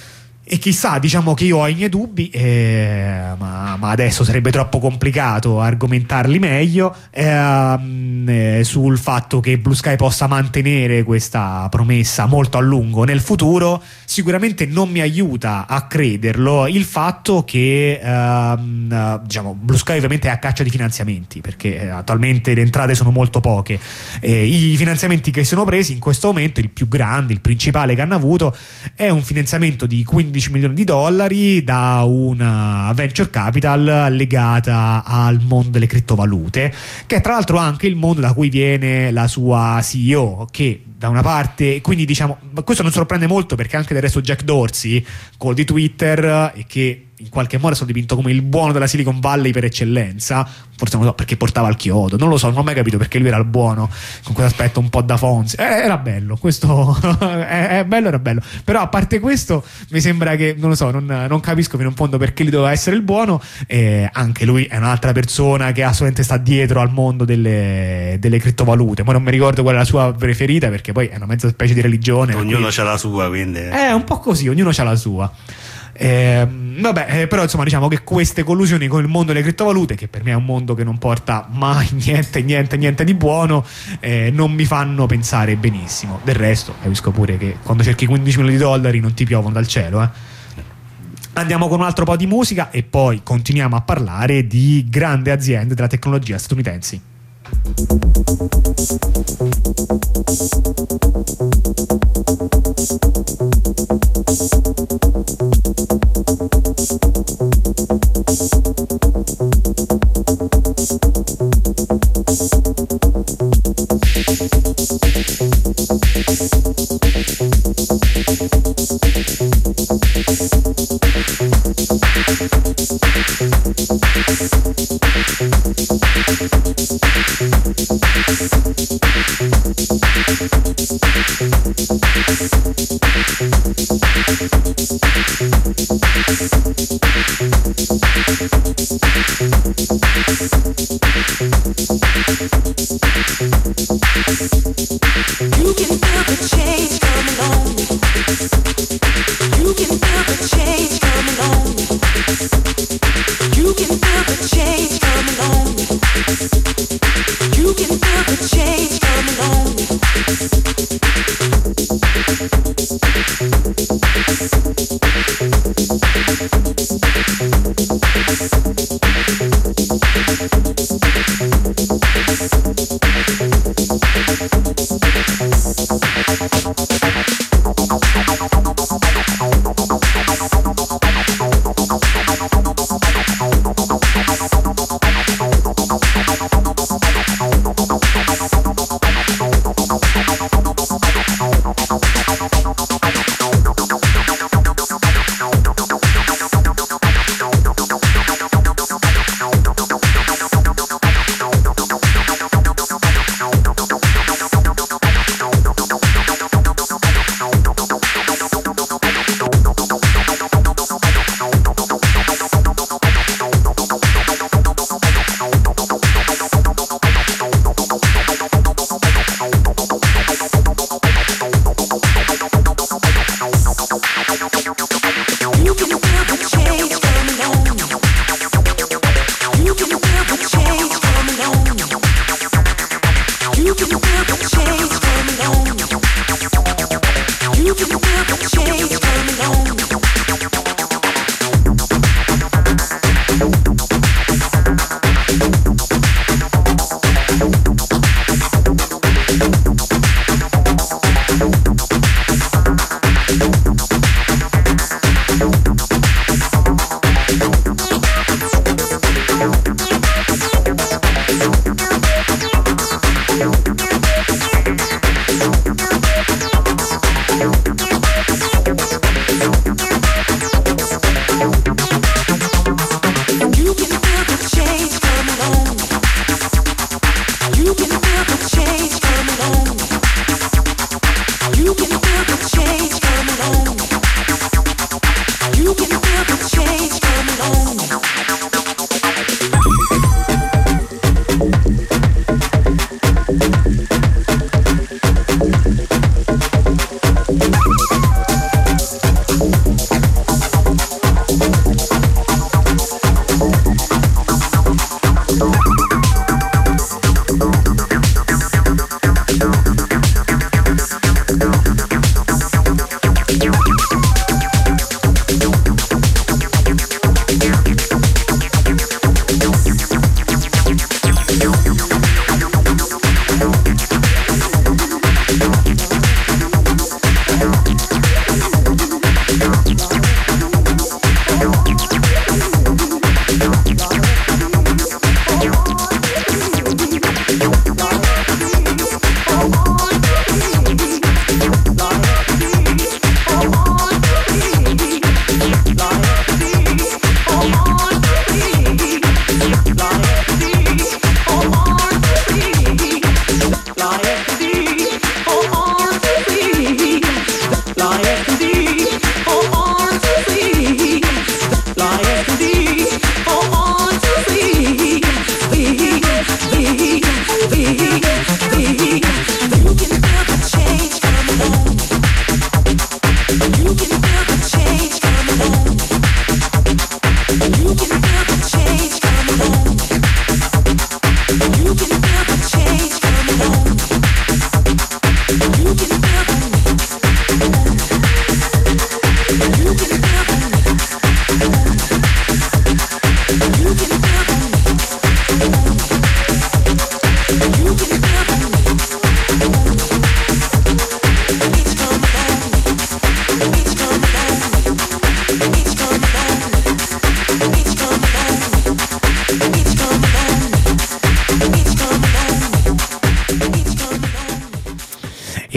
E chissà, diciamo che io ho i miei dubbi, eh, ma, ma adesso sarebbe troppo complicato argomentarli meglio, ehm, eh, sul fatto che Blue Sky possa mantenere questa promessa molto a lungo nel futuro. Sicuramente non mi aiuta a crederlo il fatto che ehm, diciamo, Blue Sky ovviamente è a caccia di finanziamenti, perché eh, attualmente le entrate sono molto poche. Eh, i finanziamenti che sono presi in questo momento, il più grande, il principale che hanno avuto, è un finanziamento di quindici milioni di dollari da una venture capital legata al mondo delle criptovalute, che è tra l'altro anche il mondo da cui viene la sua C E O, che da una parte, quindi diciamo, questo non sorprende molto perché anche del resto Jack Dorsey, quello di Twitter, e che in qualche modo è stato dipinto come il buono della Silicon Valley per eccellenza, forse non lo so perché portava il chiodo, non lo so, non ho mai capito perché lui era il buono con quell'aspetto un po' da Fonzi. Eh, era bello, questo è, è bello, era bello, però a parte questo mi sembra che, non lo so, non, non capisco fino in fondo perché lui doveva essere il buono. E anche lui è un'altra persona che assolutamente sta dietro al mondo delle, delle criptovalute, ma non mi ricordo qual è la sua preferita perché poi è una mezza specie di religione, ognuno quindi... c'ha la sua, quindi è un po' così, ognuno c'ha la sua. Eh, vabbè, eh, però insomma diciamo che queste collusioni con il mondo delle criptovalute, che per me è un mondo che non porta mai niente niente niente di buono, eh, non mi fanno pensare benissimo. Del resto capisco pure che quando cerchi quindici milioni di dollari non ti piovono dal cielo, eh. Andiamo con un altro po' di musica e poi continuiamo a parlare di grandi aziende della tecnologia statunitensi.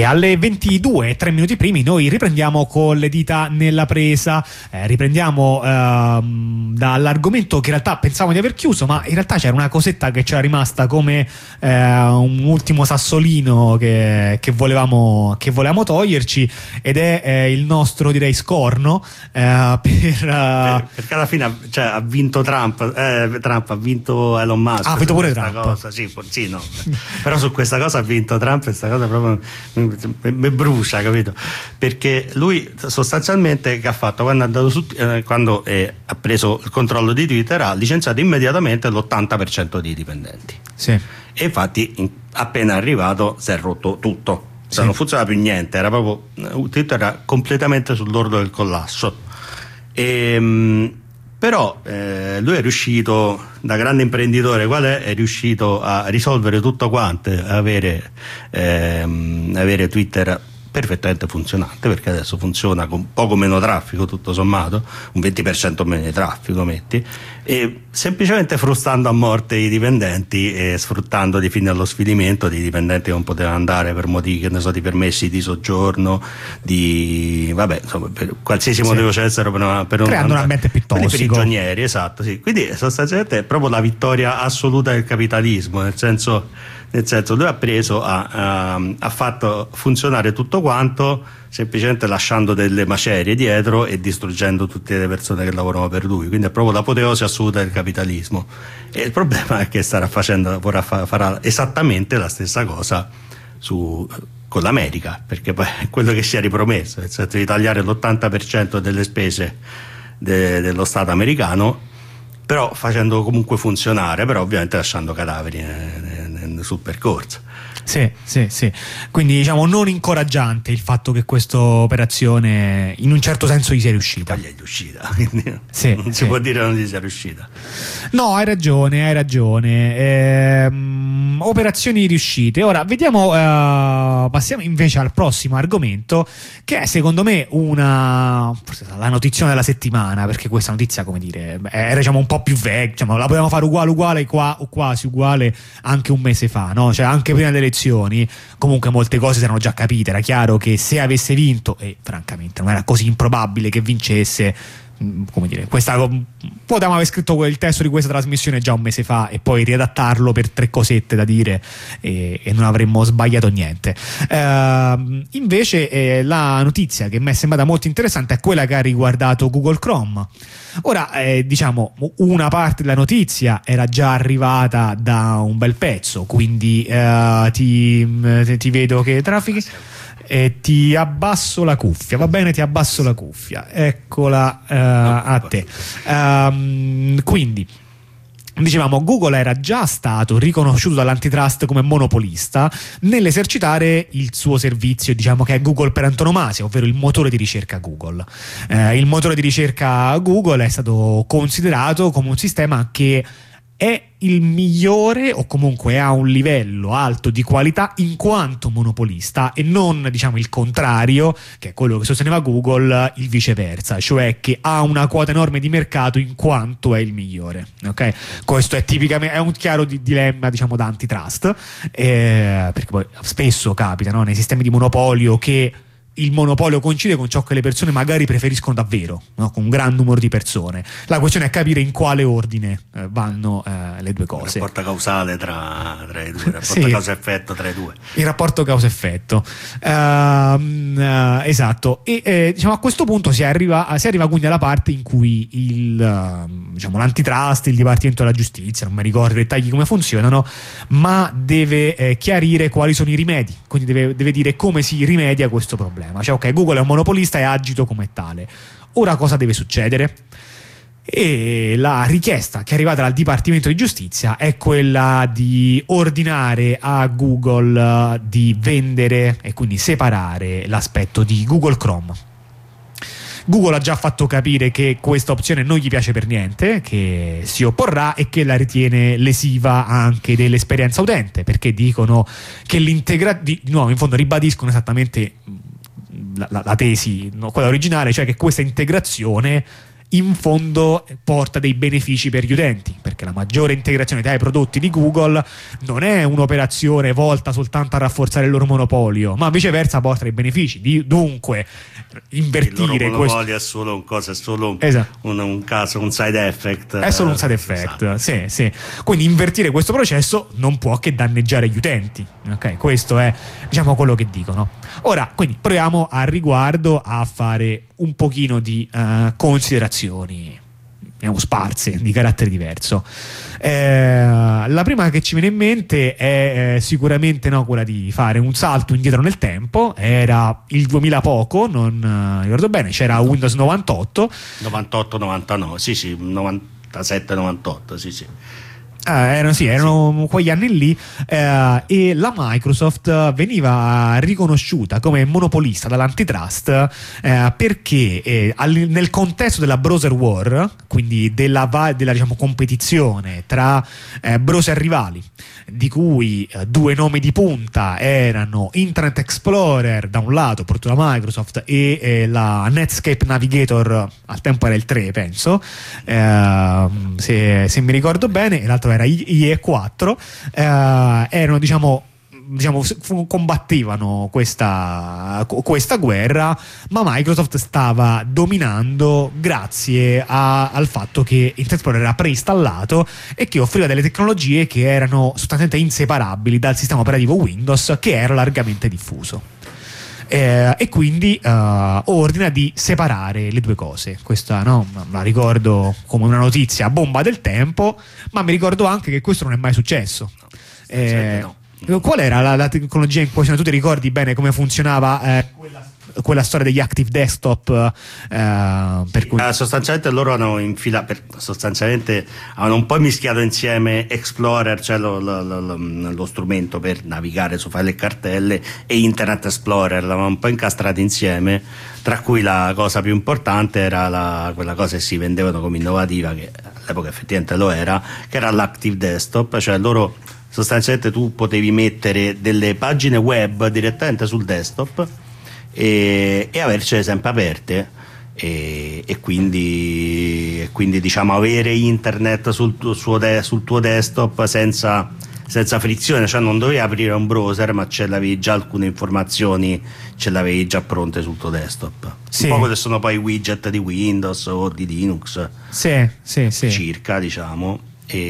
alle ventidue e tre minuti primi noi riprendiamo con le dita nella presa, eh, riprendiamo ehm, dall'argomento che in realtà pensavamo di aver chiuso, ma in realtà c'era una cosetta che c'era rimasta come eh, un ultimo sassolino che, che, volevamo, che volevamo toglierci, ed è eh, il nostro, direi, scorno eh, per, uh... perché alla fine cioè, ha vinto Trump, eh, Trump ha vinto Elon Musk, ha vinto pure Trump, cosa. Sì, sì, no. Però su questa cosa ha vinto Trump, e questa cosa proprio mi brucia, capito? Perché lui sostanzialmente che ha fatto quando, è andato su, eh, quando è, ha preso il controllo di Twitter, ha licenziato immediatamente l'ottanta per cento dei dipendenti. Sì. E infatti in, appena arrivato si è rotto tutto, cioè, sì. non funzionava più niente, era proprio, Twitter era completamente sull'orlo del collasso. E, però eh, lui è riuscito, da grande imprenditore qual è, è riuscito a risolvere tutto quanto, a avere, ehm, avere Twitter perfettamente funzionante, perché adesso funziona con poco meno traffico, tutto sommato, un venti per cento meno di traffico metti, e semplicemente frustando a morte i dipendenti e sfruttando di fine allo sfinimento dei dipendenti che non potevano andare per motivi, che ne so, di permessi di soggiorno, di vabbè, insomma, per qualsiasi sì. motivo c'essero per non, per non creando un ambiente più tossico, per i prigionieri, esatto, sì. Quindi sostanzialmente è proprio la vittoria assoluta del capitalismo, nel senso nel senso lui ha preso ha, ha, ha fatto funzionare tutto quanto semplicemente lasciando delle macerie dietro e distruggendo tutte le persone che lavorano per lui, quindi è proprio l'apoteosi assoluta del capitalismo. E il problema è che starà facendo, vorrà fa, farà esattamente la stessa cosa su, con l'America, perché poi è quello che si è ripromesso, nel senso di tagliare l'ottanta per cento delle spese de, dello Stato americano, però facendo comunque funzionare, però ovviamente lasciando cadaveri sul percorso. Sì, sì, sì. Quindi diciamo non incoraggiante il fatto che questa operazione in un certo senso gli sia riuscita. Ma gli è riuscita, quindi sì, non sì. si può dire che non gli sia riuscita. No, hai ragione, hai ragione. Ehm, operazioni riuscite. Ora vediamo, eh, passiamo invece al prossimo argomento, che è secondo me una forse la notizia della settimana, perché questa notizia, come dire, era diciamo un po' più vecchia, diciamo, la potevamo fare uguale uguale qua o quasi uguale anche un mese fa, no? Cioè anche prima delle elezioni comunque molte cose si erano già capite, era chiaro che se avesse vinto, e francamente non era così improbabile che vincesse, come dire, questa, potevamo aver scritto il testo di questa trasmissione già un mese fa e poi riadattarlo per tre cosette da dire e, e non avremmo sbagliato niente. Uh, invece eh, la notizia che mi è sembrata molto interessante è quella che ha riguardato Google Chrome. Ora eh, diciamo una parte della notizia era già arrivata da un bel pezzo, quindi uh, ti, ti vedo che traffichi. E ti abbasso la cuffia, va bene, ti abbasso la cuffia, eccola uh, a te. Um, quindi dicevamo, Google era già stato riconosciuto dall'antitrust come monopolista nell'esercitare il suo servizio, diciamo che è Google per antonomasia, ovvero il motore di ricerca Google. Eh, il motore di ricerca Google è stato considerato come un sistema che è il migliore o comunque ha un livello alto di qualità in quanto monopolista e non diciamo il contrario, che è quello che sosteneva Google, il viceversa, cioè che ha una quota enorme di mercato in quanto è il migliore. Okay? Questo è tipicamente è un chiaro di, dilemma diciamo da antitrust, eh, perché poi spesso capita, no? Nei sistemi di monopolio che il monopolio coincide con ciò che le persone magari preferiscono davvero, no? Con un gran numero di persone. La questione è capire in quale ordine eh, vanno eh, le due cose. Il rapporto causale tra, tra i due, il rapporto sì. causa-effetto tra i due. Il rapporto causa-effetto. Uh, uh, esatto. E eh, diciamo a questo punto si arriva, si arriva quindi alla parte in cui il, uh, diciamo, l'antitrust, il Dipartimento della Giustizia, non mi ricordo i dettagli come funzionano, ma deve eh, chiarire quali sono i rimedi, quindi deve, deve dire come si rimedia questo problema. Cioè, ok, Google è un monopolista e agito come tale. Ora cosa deve succedere? E la richiesta che è arrivata dal Dipartimento di Giustizia è quella di ordinare a Google di vendere e quindi separare l'aspetto di Google Chrome. Google ha già fatto capire che questa opzione non gli piace per niente, che si opporrà e che la ritiene lesiva anche dell'esperienza utente, perché dicono che l'integrazione, di nuovo in fondo ribadiscono esattamente La, la, la tesi, no, quella originale, cioè che questa integrazione in fondo porta dei benefici per gli utenti, perché la maggiore integrazione tra i prodotti di Google non è un'operazione volta soltanto a rafforzare il loro monopolio, ma viceversa porta dei benefici. Di, dunque invertire il loro monopolio questo... è solo un cosa, è solo esatto. un, un caso, un side effect. È solo un side effect, esatto. sì, sì. Quindi invertire questo processo non può che danneggiare gli utenti. Ok, questo è, diciamo, quello che dicono. Ora, quindi proviamo al riguardo a fare un pochino di uh, considerazioni, diciamo, sparse, di carattere diverso. Eh, la prima che ci viene in mente è eh, sicuramente, no, quella di fare un salto indietro nel tempo. Era il duemila poco, non uh, ricordo bene, c'era Windows novantotto novantotto novantanove, sì sì, novantasette novantotto, sì sì. Ah, erano, sì, erano quegli anni lì, eh, e la Microsoft veniva riconosciuta come monopolista dall'antitrust eh, perché eh, al, nel contesto della browser war, quindi della, della diciamo, competizione tra eh, browser rivali, di cui eh, due nomi di punta erano Internet Explorer da un lato, prodotto da Microsoft, e eh, la Netscape Navigator, al tempo era il tre penso, eh, se, se mi ricordo bene, e l'altro era I E quattro, eh, erano diciamo diciamo combattevano questa, questa guerra, ma Microsoft stava dominando grazie a, al fatto che Internet Explorer era preinstallato e che offriva delle tecnologie che erano sostanzialmente inseparabili dal sistema operativo Windows, che era largamente diffuso. Eh, e quindi uh, ordina di separare le due cose. Questa, no, la ricordo come una notizia bomba del tempo, ma mi ricordo anche che questo non è mai successo. Eh, no. Qual era la, la tecnologia in questione? Tu ti ricordi bene come funzionava eh, quella, quella storia degli Active Desktop? Eh, per cui... eh, sostanzialmente loro hanno infilato, per, sostanzialmente hanno un po' mischiato insieme Explorer, cioè lo, lo, lo, lo strumento per navigare su file e cartelle, e Internet Explorer, l'avevano un po' incastrati insieme, tra cui la cosa più importante era la, quella cosa che si vendevano come innovativa, che all'epoca effettivamente lo era, che era l'Active Desktop, cioè loro sostanzialmente tu potevi mettere delle pagine web direttamente sul desktop e, e avercele sempre aperte, e, e, quindi, e quindi diciamo avere internet sul tuo, suo de, sul tuo desktop senza, senza frizione, cioè non dovevi aprire un browser, ma ce l'avevi già, alcune informazioni ce l'avevi già pronte sul tuo desktop. Sì. Un po' come sono poi i widget di Windows o di Linux, sì, sì, sì. circa, diciamo.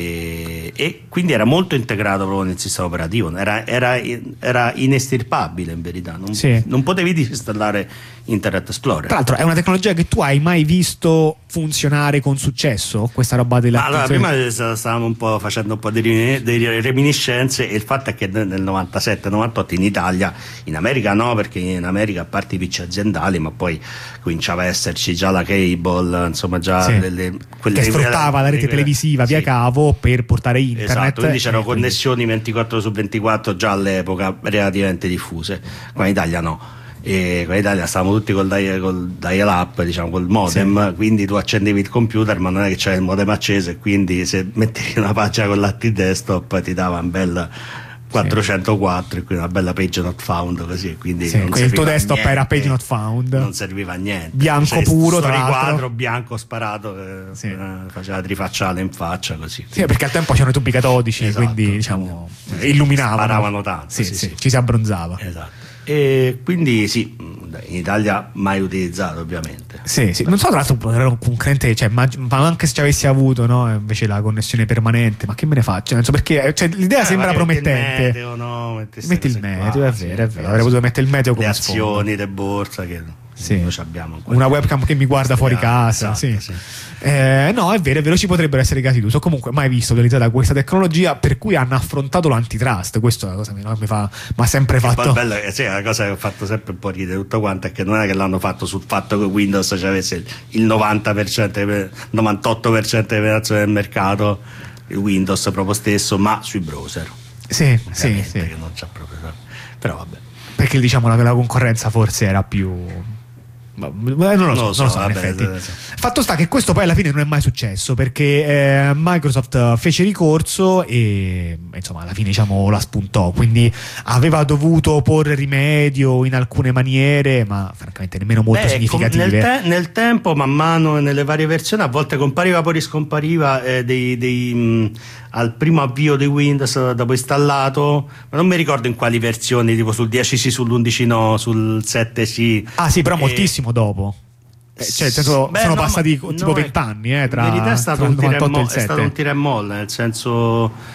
E, e quindi era molto integrato proprio nel sistema operativo, era, era, era inestirpabile in verità, non, sì. non potevi disinstallare Internet Explorer. Tra l'altro è una tecnologia che tu hai mai visto funzionare con successo, questa roba della... Allora, prima stavamo un po' facendo un po' di reminiscenze, e il fatto è che nel novantasette novantotto in Italia, in America no, perché in America, a parte i P C aziendali, ma poi cominciava a esserci già la cable, insomma già sì. le, le, quelle, che sfruttava la rete quelle, televisiva via sì. cavo per portare internet. Esatto, quindi c'erano connessioni ventiquattro su ventiquattro già all'epoca relativamente diffuse. Qua in Italia no, e qua in Italia stavamo tutti col, dial, col dial up, diciamo col modem, sì. quindi tu accendevi il computer ma non è che c'era il modem acceso, e quindi se mettevi una pagina con l'Active Desktop ti dava un bel quattrocentoquattro, e quindi una bella page not found, così, quindi sì, non il tuo desktop niente, era page not found, non serviva a niente, bianco cioè, puro, tra l'altro riquadro bianco sparato, eh, sì. eh, faceva trifacciale in faccia, così, sì, perché al tempo c'erano i tubi catodici, esatto, quindi diciamo sì, illuminavano, sparavano tanto, sì, sì, sì, sì. ci si abbronzava, esatto. E quindi sì, in Italia mai utilizzato ovviamente. Sì, sì. Non so, tra l'altro era un concorrente, cioè, ma anche se ci avessi avuto, no, invece la connessione permanente, ma che me ne faccio? Non so perché, cioè, l'idea eh, sembra promettente. Metti il meteo, no? Metti, metti il meteo, qua, è sì, vero, è vero. Avrei potuto mettere il meteo come le sfondo. azioni, le borse che sì. noi abbiamo una webcam che mi guarda fuori casa, esatto, sì. sì. Eh, no, è vero, è vero, ci potrebbero essere casi d'uso. Comunque mai visto utilizzata questa tecnologia, per cui hanno affrontato l'antitrust. Questa è una cosa che mi fa, ma sempre fatto. Poi bello, sì, la cosa che ho fatto sempre un po' ridere tutto quanto è che non è che l'hanno fatto sul fatto che Windows avesse il novanta per cento, novantotto per cento delle penetrazione del mercato, il Windows proprio stesso, ma sui browser. Sì, sì, sì. Che non c'è proprio, però vabbè. Perché diciamo la, la concorrenza forse era più Ma, ma non lo so, non lo so, non lo so, vabbè, in effetti. Vabbè, fatto sta che questo poi alla fine non è mai successo, perché eh, Microsoft fece ricorso e insomma alla fine diciamo la spuntò, quindi aveva dovuto porre rimedio in alcune maniere, ma francamente nemmeno molto Beh, significative. Nel, te- nel tempo, man mano, nelle varie versioni, a volte compariva poi riscompariva eh, dei, dei, mh, al primo avvio di Windows dopo installato, ma non mi ricordo in quali versioni, tipo sul dieci sì, sull'undici no, sul sette sì. Ah sì, però e... moltissimo dopo. Eh, cioè, senso, Beh, sono no, passati no, tipo vent'anni eh, tra, in verità è stato, tra un tira, mo- è stato un tira e molla, nel senso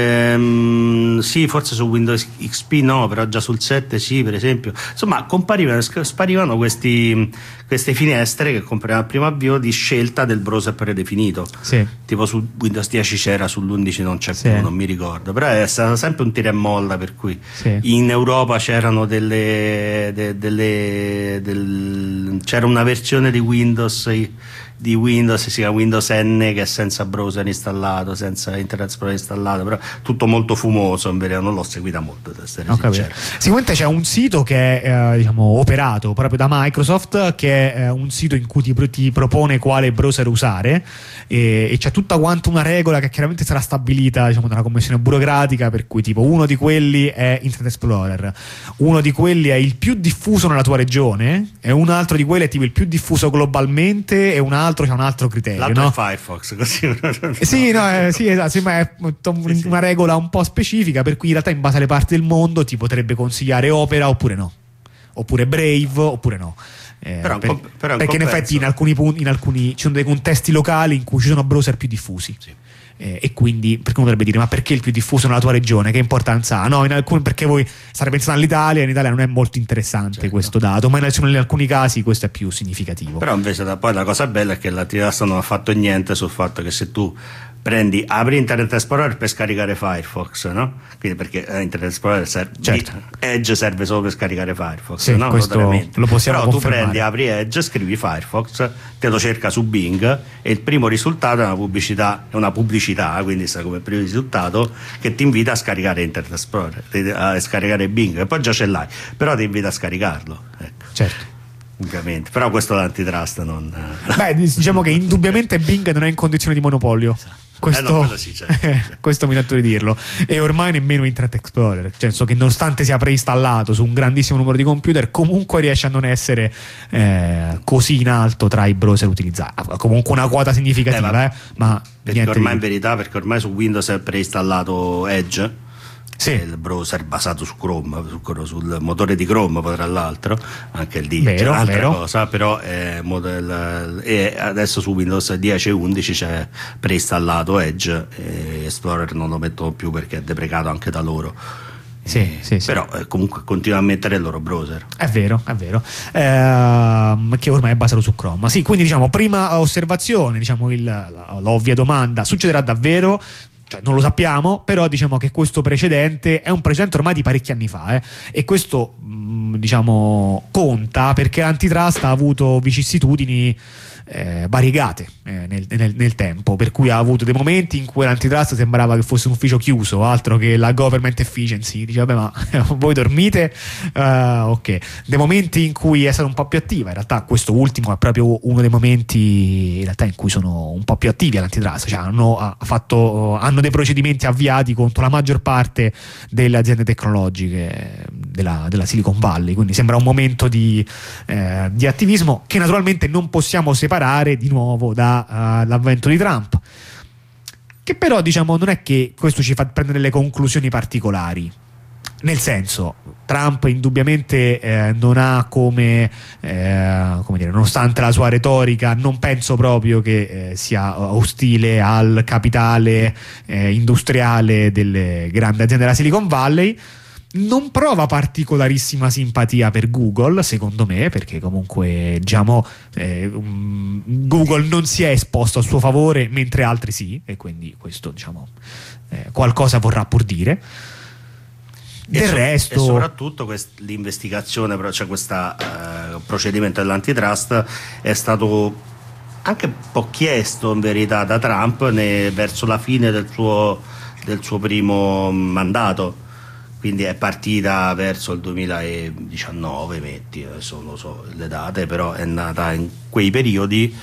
ehm, sì, forse su Windows X P no, però già sul sette sì, per esempio. Insomma, comparivano, sparivano questi, queste finestre che comparivano al primo avvio di scelta del browser predefinito. Sì. Tipo su Windows dieci c'era, sull'undici non c'è sì. più, non mi ricordo, però è stato sempre un tira e molla, per cui sì. in Europa c'erano delle, de, delle del, c'era una versione di Windows di Windows, si chiama Windows N, che è senza browser installato, senza Internet Explorer installato, però tutto molto fumoso, in verità non l'ho seguita molto, per essere sincero. Sicuramente c'è un sito che è eh, diciamo operato proprio da Microsoft, che è eh, un sito in cui ti, ti propone quale browser usare, e, e c'è tutta quanto una regola che chiaramente sarà stabilita diciamo da una commissione burocratica, per cui tipo uno di quelli è Internet Explorer, uno di quelli è il più diffuso nella tua regione, e un altro di quelli è tipo il più diffuso globalmente, e un altro c'è un altro criterio, l'altro no? è Firefox, così sì, no, eh, sì, esatto, sì, ma è una sì, regola un po' specifica, per cui in realtà in base alle parti del mondo ti potrebbe consigliare Opera oppure no, oppure Brave oppure no. Eh, però, per, comp- però perché in effetti in alcuni punti, in alcuni ci sono dei contesti locali in cui ci sono browser più diffusi. Sì. Eh, e quindi perché uno dovrebbe dire ma perché il più diffuso nella tua regione, che importanza ha? No, in alcuni, perché voi state pensando all'Italia, in Italia non è molto interessante, certo, questo dato, ma in, in alcuni casi questo è più significativo. Però invece da, poi la cosa bella è che l'Antitrust non ha fatto niente sul fatto che se tu prendi, apri Internet Explorer per scaricare Firefox, no? Quindi perché eh, Internet Explorer serve, certo. Edge serve solo per scaricare Firefox, sì, no? Questo lo possiamo però confermare. Tu prendi, apri Edge, scrivi Firefox, te lo cerca su Bing e il primo risultato è una pubblicità, è una pubblicità, quindi sta come primo risultato, che ti invita a scaricare Internet Explorer, a scaricare Bing, e poi già ce l'hai, però ti invita a scaricarlo, ecco. Certo. Ovviamente, però questo l'antitrust non... Beh, diciamo che indubbiamente Bing non è in condizione di monopolio. Questo, eh no, sì, certo. questo mi sento di dirlo, e ormai nemmeno Internet Explorer, nel senso che nonostante sia preinstallato su un grandissimo numero di computer, comunque riesce a non essere eh, così in alto tra i browser utilizzati. Comunque una quota significativa, eh, eh, ma perché ormai in verità, perché ormai su Windows è preinstallato Edge, sì, il browser basato su Chrome, su, sul motore di Chrome, poi tra l'altro anche il D c'è un'altra vero. cosa, però è model, e adesso su Windows dieci e undici c'è preinstallato Edge, e Explorer non lo mettono più perché è deprecato anche da loro. Sì, eh, sì, sì. Però eh, comunque continua a mettere il loro browser. È vero, è vero, eh, che ormai è basato su Chrome. Sì, quindi diciamo prima osservazione, diciamo il, l'ovvia domanda: succederà davvero? Cioè, non lo sappiamo, però diciamo che questo precedente è un precedente ormai di parecchi anni fa, eh, e questo mh, diciamo conta perché l'antitrust ha avuto vicissitudini eh, variegate eh, nel, nel, nel tempo, per cui ha avuto dei momenti in cui l'antitrust sembrava che fosse un ufficio chiuso, altro che la government efficiency, dice vabbè ma voi dormite, uh, ok, dei momenti in cui è stata un po' più attiva, in realtà questo ultimo è proprio uno dei momenti in realtà in cui sono un po' più attivi all'antitrust, cioè hanno, ha fatto, hanno dei procedimenti avviati contro la maggior parte delle aziende tecnologiche della, della Silicon Valley, quindi sembra un momento di, eh, di attivismo che naturalmente non possiamo separare di nuovo dall'avvento uh, di Trump, che però diciamo non è che questo ci fa prendere le conclusioni particolari, nel senso Trump indubbiamente eh, non ha come, eh, come dire, nonostante la sua retorica, non penso proprio che eh, sia ostile al capitale eh, industriale delle grandi aziende della Silicon Valley. Non prova particolarissima simpatia per Google, secondo me, perché comunque diciamo eh, um, Google non si è esposto a suo favore, mentre altri sì, e quindi questo diciamo eh, qualcosa vorrà pur dire. Del e so, resto, e soprattutto quest, l'investigazione, cioè questo uh, procedimento dell'antitrust è stato anche un po' chiesto in verità da Trump ne, verso la fine del suo, del suo primo mandato. quindi è partita verso il duemiladiciannove, metti, adesso non lo so le date, però è nata in quei periodi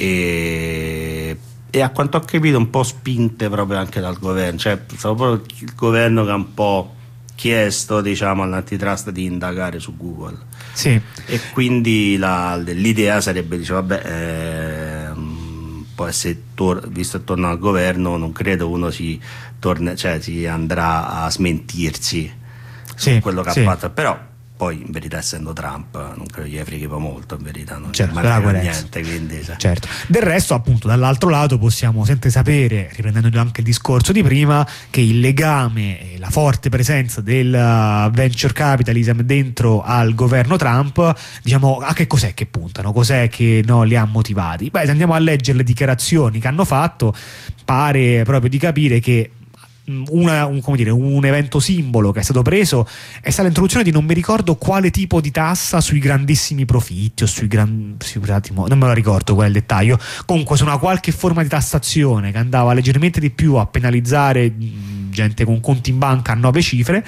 e, e a quanto ho capito un po' spinte proprio anche dal governo, cioè proprio il governo che ha un po' chiesto, diciamo, all'antitrust di indagare su Google. Sì. E quindi la, l'idea sarebbe, dice, vabbè, eh, poi se tor- visto che torna al governo non credo uno si, torna, cioè, si andrà a smentirsi sì, su quello che sì. ha fatto, però poi in verità essendo Trump non credo gli freghi molto, in verità non certo, manca niente, quindi, cioè. Certo. Del resto, appunto, dall'altro lato possiamo sempre sapere, riprendendo anche il discorso di prima, che il legame e la forte presenza del venture capitalism dentro al governo Trump, diciamo, a che cos'è che puntano, cos'è che no, li ha motivati? Beh, se andiamo a leggere le dichiarazioni che hanno fatto, pare proprio di capire che Una, un, come dire, un evento simbolo che è stato preso è stata l'introduzione di non mi ricordo quale tipo di tassa sui grandissimi profitti o sui grandi, non me lo ricordo qual è il dettaglio, comunque su una qualche forma di tassazione che andava leggermente di più a penalizzare gente con conti in banca a nove cifre.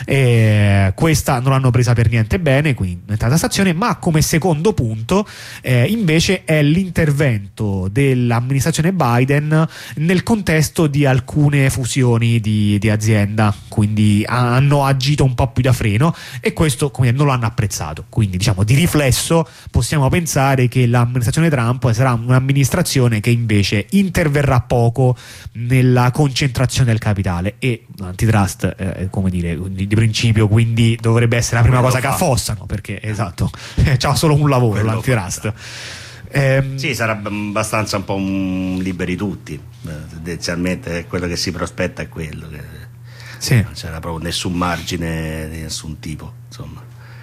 Eh, questa non l'hanno presa per niente bene, quindi la tassazione, ma come secondo punto eh, invece è l'intervento dell'amministrazione Biden nel contesto di alcune fusioni di, di azienda, quindi hanno agito un po' più da freno e questo come non l'hanno apprezzato, quindi diciamo di riflesso possiamo pensare che l'amministrazione Trump sarà un'amministrazione che invece interverrà poco nella concentrazione del capitale e l'antitrust eh, come dire di, di principio, quindi dovrebbe essere la prima quello cosa fa. che affossano, perché esatto c'ha solo un lavoro quello l'antitrust. Ehm, sì, sarebbe abbastanza un po' un liberi tutti, tendenzialmente quello che si prospetta è quello che sì. non c'era proprio nessun margine di nessun tipo, insomma.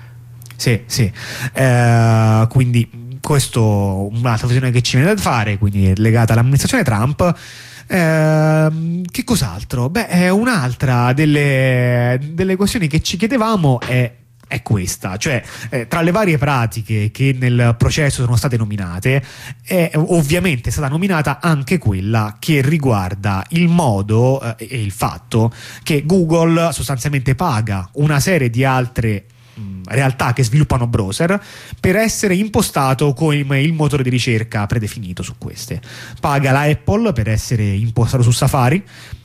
Sì, sì. Eh, quindi questo un'altra visione che ci viene da fare, quindi è legata all'amministrazione Trump. Eh, che cos'altro? Beh, è un'altra delle, delle questioni che ci chiedevamo è è questa, cioè eh, tra le varie pratiche che nel processo sono state nominate è ovviamente stata nominata anche quella che riguarda il modo eh, e il fatto che Google sostanzialmente paga una serie di altre mh, realtà che sviluppano browser per essere impostato come il motore di ricerca predefinito su queste. Paga la Apple per essere impostato su Safari,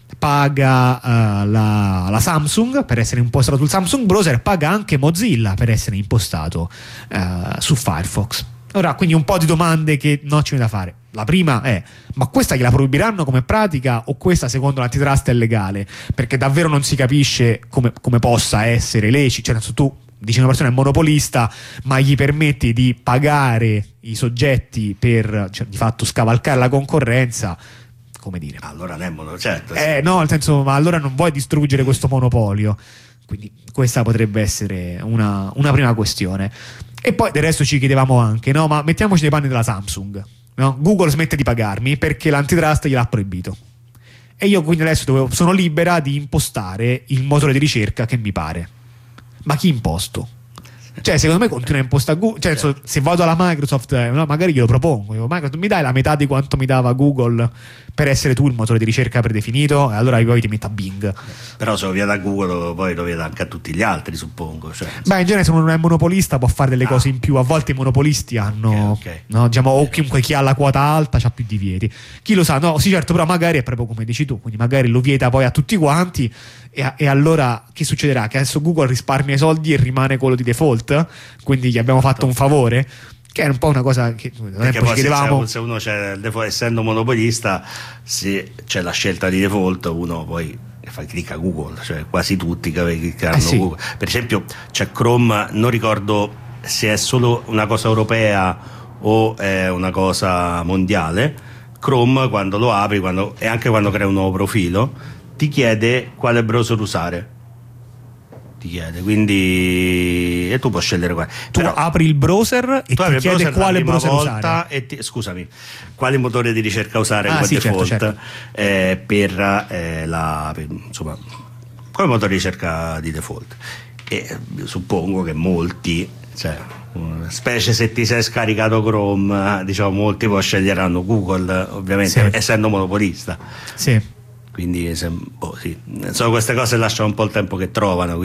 paga uh, la, la Samsung per essere impostato sul Samsung browser, paga anche Mozilla per essere impostato uh, su Firefox. Ora, quindi un po' di domande che non ci viene da fare. La prima è: ma questa gliela proibiranno come pratica o questa secondo l'antitrust è legale? Perché davvero non si capisce come, come possa essere lecito, cioè tu dici una persona è monopolista ma gli permetti di pagare i soggetti per, cioè, di fatto scavalcare la concorrenza. Come dire, allora non è mono, certo, eh, sì. no, nel senso, ma allora non vuoi distruggere questo monopolio, quindi questa potrebbe essere una, una prima questione. E poi del resto ci chiedevamo anche, no, ma mettiamoci nei panni della Samsung, no? Google smette di pagarmi perché l'antitrust gliel'ha proibito e io quindi adesso dovevo, sono libera di impostare il motore di ricerca che mi pare. Ma chi imposto? Cioè, secondo me continua a impostare Google. Cioè, certo. Se vado alla Microsoft, eh, no, magari glielo propongo. Dico, Microsoft, mi dai la metà di quanto mi dava Google per essere tu il motore di ricerca predefinito? E allora poi ti metto a Bing. Però se lo vieta a Google, poi lo vieta anche a tutti gli altri, suppongo. Cioè, beh, in genere, se uno non è monopolista, può fare delle ah. cose in più. A volte i monopolisti hanno, okay, okay. No, diciamo, o chiunque chi ha la quota alta c'ha più divieti. Chi lo sa? No, sì, certo, però magari è proprio come dici tu. Quindi magari lo vieta poi a tutti quanti. E, e allora che succederà? Che adesso Google risparmia i soldi e rimane quello di default, quindi gli abbiamo fatto un favore, che è un po' una cosa che non poi chiedevamo. Se uno c'è, essendo monopolista, se c'è la scelta di default, uno poi fa clic a Google, cioè quasi tutti che cliccheranno eh sì. Google. Per esempio c'è Chrome, non ricordo se è solo una cosa europea o è una cosa mondiale. Chrome, quando lo apri, quando, e anche quando crea un nuovo profilo, ti chiede quale browser usare, ti chiede, quindi e tu puoi scegliere quale. Tu Però, apri il browser e ti chiede browser quale browser usare e ti, scusami, quale motore di ricerca usare ah, come sì, default, certo, certo. Eh, per, eh, la, per insomma come motore di ricerca di default, e eh, suppongo che molti, cioè specie se ti sei scaricato Chrome, diciamo molti poi sceglieranno Google, ovviamente, sì. essendo monopolista. Sì. quindi boh, sì. Sono queste cose, lasciano un po' il tempo che trovano,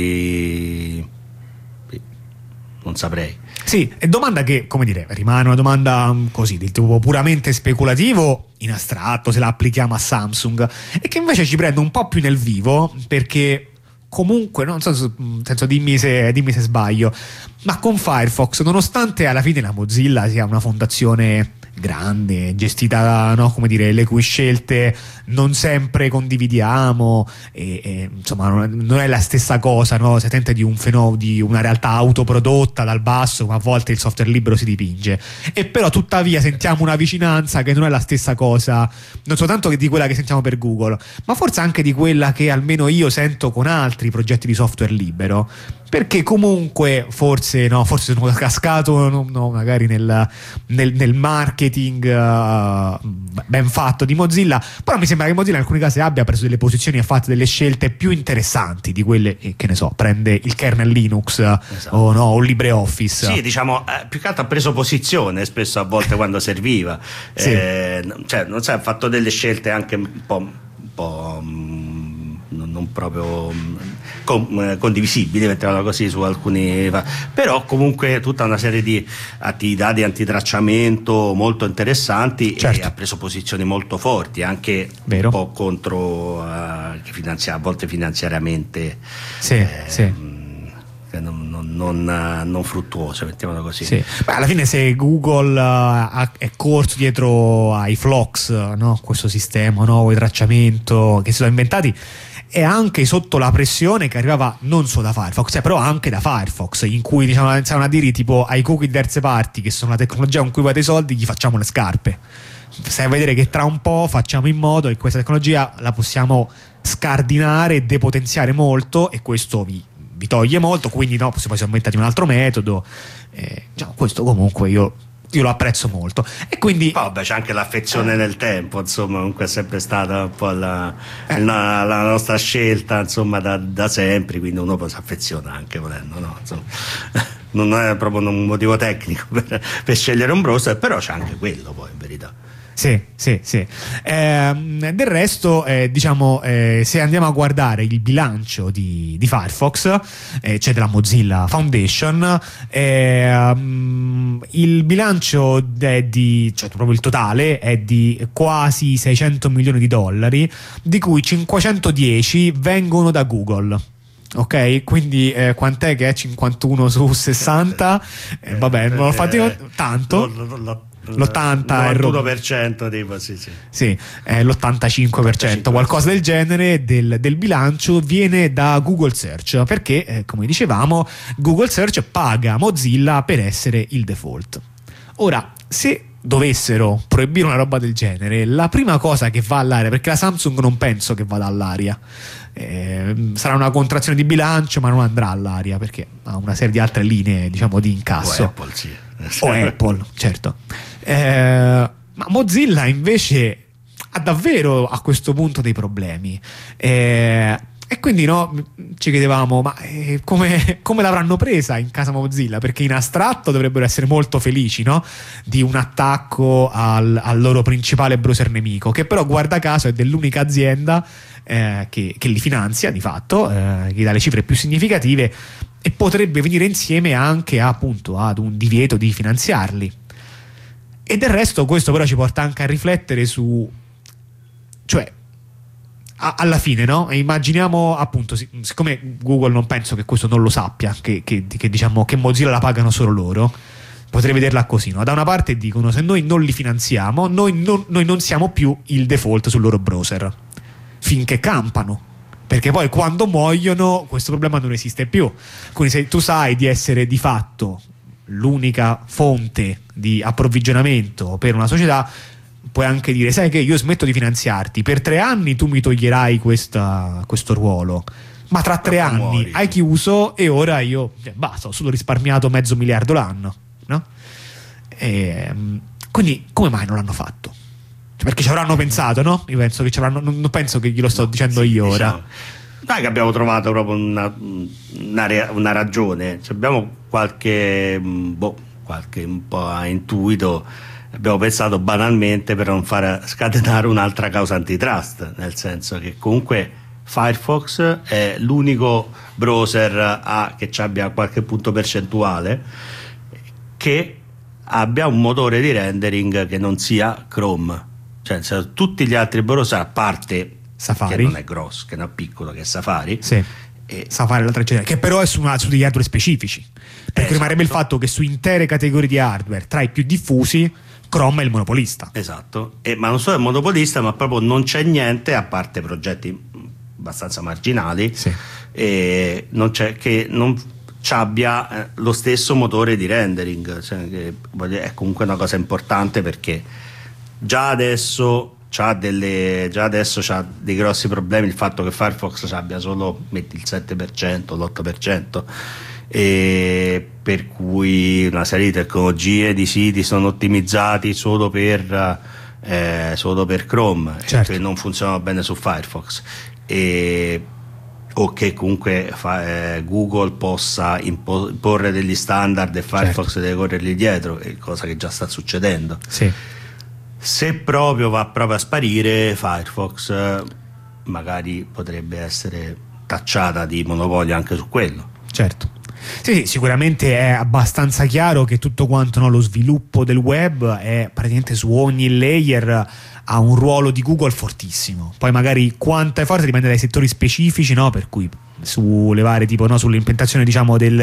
quindi sì, non saprei. Sì, è domanda che, come dire, rimane una domanda così, del tipo puramente speculativo, in astratto, se la applichiamo a Samsung, e che invece ci prende un po' più nel vivo, perché comunque, non so, nel senso, dimmi se, dimmi se sbaglio, ma con Firefox, nonostante alla fine la Mozilla sia una fondazione grande, gestita, no, come dire, le cui scelte non sempre condividiamo, e, e insomma non è la stessa cosa, no? Si tenta di un fenomeno, di una realtà autoprodotta dal basso, ma a volte il software libero si dipinge, e però tuttavia sentiamo una vicinanza che non è la stessa cosa, non soltanto che di quella che sentiamo per Google, ma forse anche di quella che almeno io sento con altri progetti di software libero, perché comunque forse no, forse sono cascato no, no, magari nel, nel, nel marketing uh, ben fatto di Mozilla, però mi sembra che Mozilla in alcuni casi abbia preso delle posizioni e ha fatto delle scelte più interessanti di quelle che, che ne so, prende il kernel Linux, esatto, o no, o LibreOffice. Sì, diciamo, eh, più che altro ha preso posizione spesso a volte quando serviva, sì. eh, cioè, non so, ha fatto delle scelte anche un po', un po' mh, non, non proprio Con, condivisibili, mettiamola così, su alcuni, però comunque tutta una serie di attività di antitracciamento molto interessanti, certo, e ha preso posizioni molto forti, anche Vero. un po' contro uh, che finanzia, a volte finanziariamente, sì, eh, sì. Non, non, non, non fruttuose, mettiamola così. Sì. Beh, alla fine se Google uh, è corso dietro ai Flox, no? Questo sistema nuovo di tracciamento che si sono inventati, e anche sotto la pressione che arrivava non solo da Firefox, eh, però anche da Firefox, in cui diciamo iniziavano a dire tipo ai cookie di terze parti, che sono la tecnologia con cui fate i soldi, gli facciamo le scarpe. Stai a vedere che tra un po' facciamo in modo che questa tecnologia la possiamo scardinare e depotenziare molto, e questo vi vi toglie molto, quindi no, poi siamo inventati un altro metodo, eh, diciamo, questo comunque io, io lo apprezzo molto, e quindi poi vabbè, c'è anche l'affezione eh. nel tempo, insomma, comunque è sempre stata un po' la, eh. la, la nostra scelta, insomma, da, da sempre, quindi uno poi si affeziona anche volendo, no? Insomma, non è proprio un motivo tecnico per, per scegliere un browser, però c'è anche quello poi in verità. Sì, sì, sì. Eh, del resto, eh, diciamo, eh, se andiamo a guardare il bilancio di, di Firefox, eh, cioè della Mozilla Foundation, eh, um, il bilancio è di, cioè proprio il totale è di quasi seicento milioni di dollari, di cui cinquecentodieci vengono da Google. Ok, quindi eh, quant'è che è cinquantuno su sessanta? Eh, vabbè, non l'ho fatto io tanto. l'ottanta novantuno per cento tipo, sì, sì. Sì, eh, l'ottantacinque per cento, qualcosa del genere del, del bilancio viene da Google Search, perché eh, come dicevamo Google Search paga Mozilla per essere il default. Ora, se dovessero proibire una roba del genere, la prima cosa che va all'aria, perché la Samsung non penso che vada all'aria, eh, sarà una contrazione di bilancio, ma non andrà all'aria perché ha una serie di altre linee, diciamo, di incasso. O Apple, sì. O Apple, certo. Eh, ma Mozilla invece ha davvero a questo punto dei problemi, eh, e quindi no, ci chiedevamo ma eh, come, come l'avranno presa in casa Mozilla, perché in astratto dovrebbero essere molto felici, no? Di un attacco al, al loro principale browser nemico, che però guarda caso è dell'unica azienda eh, che, che li finanzia di fatto, eh, che dà le cifre più significative, e potrebbe venire insieme anche appunto ad un divieto di finanziarli. E del resto questo però ci porta anche a riflettere su, cioè a, alla fine, no? E immaginiamo appunto, siccome Google non penso che questo non lo sappia, che, che, che diciamo che Mozilla la pagano solo loro, potrei vederla così, no? Da una parte dicono se noi non li finanziamo, noi non, noi non siamo più il default sul loro browser finché campano, perché poi quando muoiono questo problema non esiste più. Quindi se tu sai di essere di fatto l'unica fonte di approvvigionamento per una società, puoi anche dire sai che io smetto di finanziarti, per tre anni tu mi toglierai questa, questo ruolo, ma tra tre anni muori. Hai chiuso e ora io eh, basta, ho solo risparmiato mezzo miliardo l'anno, no? E, quindi come mai non l'hanno fatto? Perché ci avranno pensato, no? Io penso che ci avranno, non penso che glielo sto no, dicendo sì, io ora. Diciamo, dai, che abbiamo trovato proprio una, una, una ragione. Cioè, abbiamo qualche boh, qualche un po' a intuito, abbiamo pensato banalmente per non far scatenare un'altra causa antitrust, nel senso che comunque Firefox è l'unico browser a, che abbia qualche punto percentuale che abbia un motore di rendering che non sia Chrome, cioè tutti gli altri browser, a parte Safari, che non è grosso, che non è piccolo, che è Safari, sì. E Safari l'altra genere, che però è su, una, su degli hardware specifici, perché esatto. rimarrebbe il fatto che su intere categorie di hardware tra i più diffusi Chrome è il monopolista. Esatto, e, ma non solo è il monopolista, ma proprio non c'è niente, a parte progetti abbastanza marginali, sì. E non c'è che non abbia eh, lo stesso motore di rendering, cioè, che è comunque una cosa importante, perché già adesso c'ha delle già adesso c'ha dei grossi problemi il fatto che Firefox abbia solo metti il sette per cento, l'otto per cento, e per cui una serie di tecnologie, di siti sono ottimizzati solo per eh, solo per Chrome, certo. Che non funzionano bene su Firefox, e o che comunque fa, eh, Google possa impo- imporre degli standard e Firefox certo. deve corrergli dietro, è cosa che già sta succedendo. Sì. Se proprio va proprio a sparire Firefox, eh, magari potrebbe essere tacciata di monopolio anche su quello. Certo. Sì, sì, sicuramente è abbastanza chiaro che tutto quanto, no, lo sviluppo del web è praticamente su ogni layer, ha un ruolo di Google fortissimo. Poi magari quanto è forte dipende dai settori specifici, no? Per cui sulle varie tipo, no, sull'implementazione diciamo del,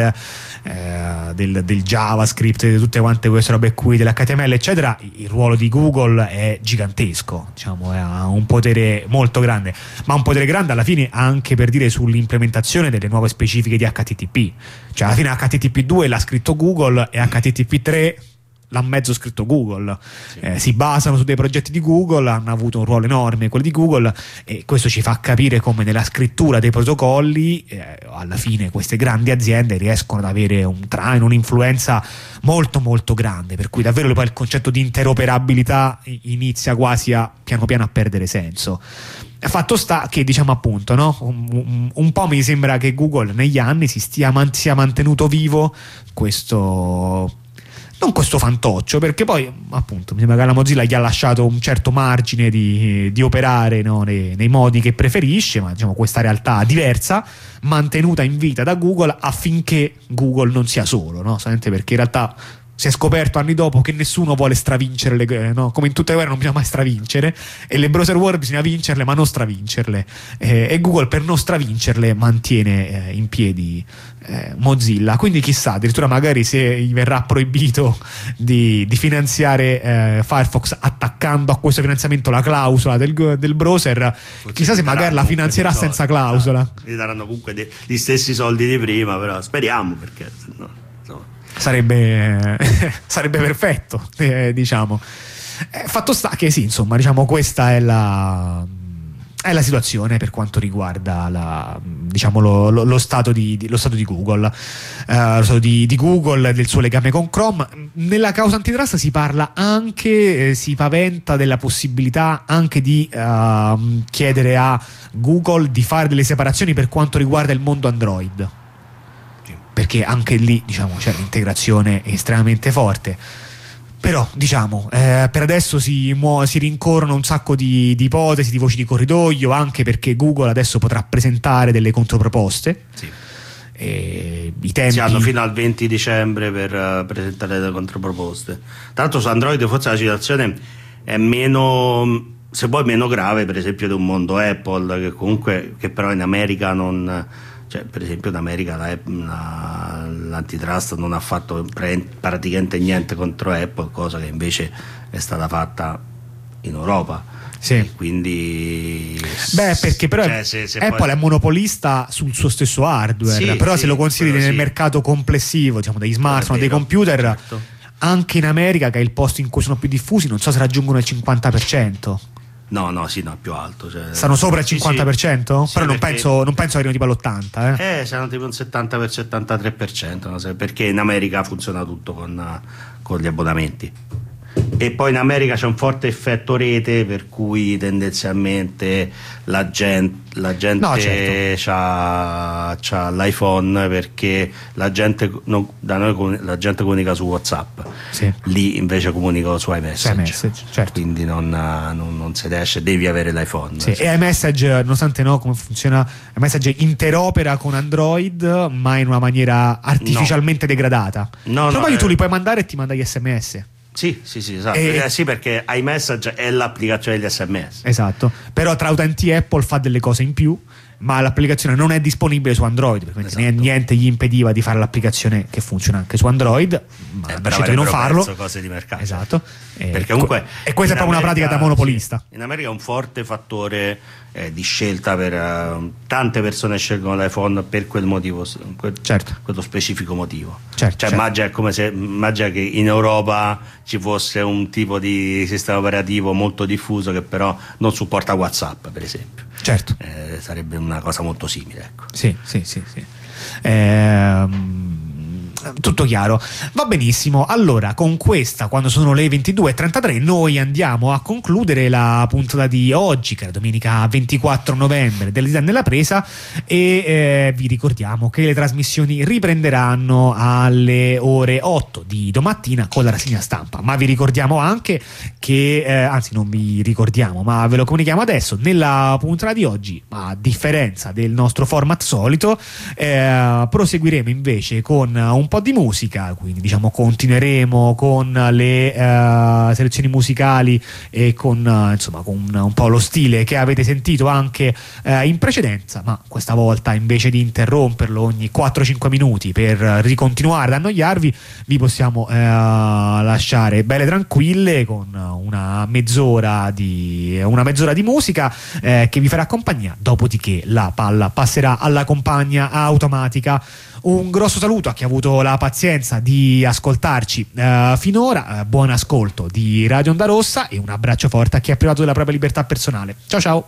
eh, del, del JavaScript, di tutte quante queste robe qui, dell'H T M L eccetera, il ruolo di Google è gigantesco, diciamo, ha un potere molto grande, ma un potere grande alla fine anche, per dire, sull'implementazione delle nuove specifiche di H T T P. Cioè alla fine H T T P due l'ha scritto Google e H T T P tre l'ha mezzo scritto Google, sì. eh, si basano su dei progetti di Google, hanno avuto un ruolo enorme quelli di Google, e questo ci fa capire come nella scrittura dei protocolli eh, alla fine queste grandi aziende riescono ad avere un traino, un'influenza molto molto grande, per cui davvero poi il concetto di interoperabilità inizia quasi a piano piano a perdere senso. Fatto sta che, diciamo, appunto, no? un, un, un po' mi sembra che Google negli anni si stia man- sia mantenuto vivo questo, non questo fantoccio, perché poi appunto mi sembra che la Mozilla gli ha lasciato un certo margine di, di operare, no? nei, nei modi che preferisce, ma diciamo questa realtà diversa mantenuta in vita da Google affinché Google non sia solo, no? Solamente perché in realtà si è scoperto anni dopo che nessuno vuole stravincere le, no? Come in tutte le guerre non bisogna mai stravincere, e le browser war bisogna vincerle ma non stravincerle, eh, e Google per non stravincerle mantiene eh, in piedi eh, Mozilla. Quindi chissà, addirittura magari se gli verrà proibito di, di finanziare eh, Firefox attaccando a questo finanziamento la clausola del, del browser, forse chissà se magari la finanzierà senza clausola. Gli daranno comunque de- gli stessi soldi di prima, però speriamo, perché no. Sarebbe, sarebbe perfetto, eh, diciamo. Eh, fatto sta che sì, insomma, diciamo questa è la, è la situazione per quanto riguarda la, diciamo, lo, lo, lo, stato di, di, lo stato di Google, uh, lo stato di, di Google, del suo legame con Chrome. Nella causa antitrust si parla anche, eh, si paventa della possibilità anche di uh, chiedere a Google di fare delle separazioni per quanto riguarda il mondo Android, perché anche lì, diciamo, c'è l'integrazione estremamente forte. Però, diciamo, eh, per adesso si, muo- si rincorrono un sacco di, di ipotesi, di voci di corridoio, anche perché Google adesso potrà presentare delle controproposte. Sì. E i tempi... Si hanno fino al venti dicembre per uh, presentare le controproposte. Tra l'altro su Android forse la situazione è meno, se vuoi, meno grave, per esempio, di un mondo Apple, che comunque, che però in America non... Cioè, per esempio in America la, la, l'antitrust non ha fatto pre, praticamente niente contro Apple, cosa che invece è stata fatta in Europa. Sì. E quindi beh, perché però cioè, se, se Apple poi... è monopolista sul suo stesso hardware, sì, però sì, se lo consideri nel sì. mercato complessivo, diciamo, degli smartphone, dei computer, certo. Anche in America, che è il posto in cui sono più diffusi, non so se raggiungono il cinquanta per cento. No, no, sì, no, più alto. Cioè... Stanno sopra il cinquanta per cento? Sì, però sì, non, perché... penso, non penso arrivino tipo all'ottanta. Eh, eh saranno tipo un settanta per settantatré per cento, no? Perché in America funziona tutto con, con gli abbonamenti. E poi in America c'è un forte effetto rete, per cui tendenzialmente la gente, la gente no, certo. c'ha, c'ha l'iPhone, perché la gente, non, da noi la gente comunica su WhatsApp, sì. Lì invece comunicano su iMessage, iMessage, certo. Quindi non, non, non si esce, devi avere l'iPhone. Sì. E iMessage, nonostante no, come funziona, iMessage interopera con Android, ma in una maniera artificialmente no. degradata. No, no, no, tu eh... li puoi mandare e ti manda gli sms. Sì, sì, sì, esatto. E... Eh, sì, perché iMessage è l'applicazione degli sms. Esatto. Però tra utenti Apple fa delle cose in più, ma l'applicazione non è disponibile su Android, perché esatto. niente gli impediva di fare l'applicazione che funziona anche su Android, ma eh, ha deciso di non farlo. Cose di mercato. Esatto. Perché comunque e questa è proprio una pratica da monopolista. Sì, in America è un forte fattore eh, di scelta, per uh, tante persone scelgono l'iPhone per quel motivo, quel, certo. quello specifico motivo. Certo, cioè certo. Immagina, è come se immagina che in Europa ci fosse un tipo di sistema operativo molto diffuso che però non supporta WhatsApp, per esempio. Certo. Eh, sarebbe una cosa molto simile, ecco. Sì, sì, sì, sì. Ehm tutto chiaro, va benissimo. Allora, con questa, quando sono le ventidue e trentatré, noi andiamo a concludere la puntata di oggi, che è la domenica ventiquattro novembre dell'Idea nella Presa, e eh, vi ricordiamo che le trasmissioni riprenderanno alle ore otto di domattina con la rassegna stampa, ma vi ricordiamo anche che eh, anzi non vi ricordiamo, ma ve lo comunichiamo adesso, nella puntata di oggi, a differenza del nostro format solito, eh, proseguiremo invece con un po' di musica, quindi diciamo continueremo con le uh, selezioni musicali e con uh, insomma con un, un po' lo stile che avete sentito anche uh, in precedenza, ma questa volta invece di interromperlo ogni quattro cinque minuti per ricontinuare ad annoiarvi, vi possiamo uh, lasciare belle tranquille con una mezz'ora di una mezz'ora di musica uh, che vi farà compagnia, dopodiché la palla passerà alla compagna automatica. Un grosso saluto a chi ha avuto la pazienza di ascoltarci uh, finora, uh, buon ascolto di Radio Onda Rossa e un abbraccio forte a chi ha privato della propria libertà personale. Ciao ciao!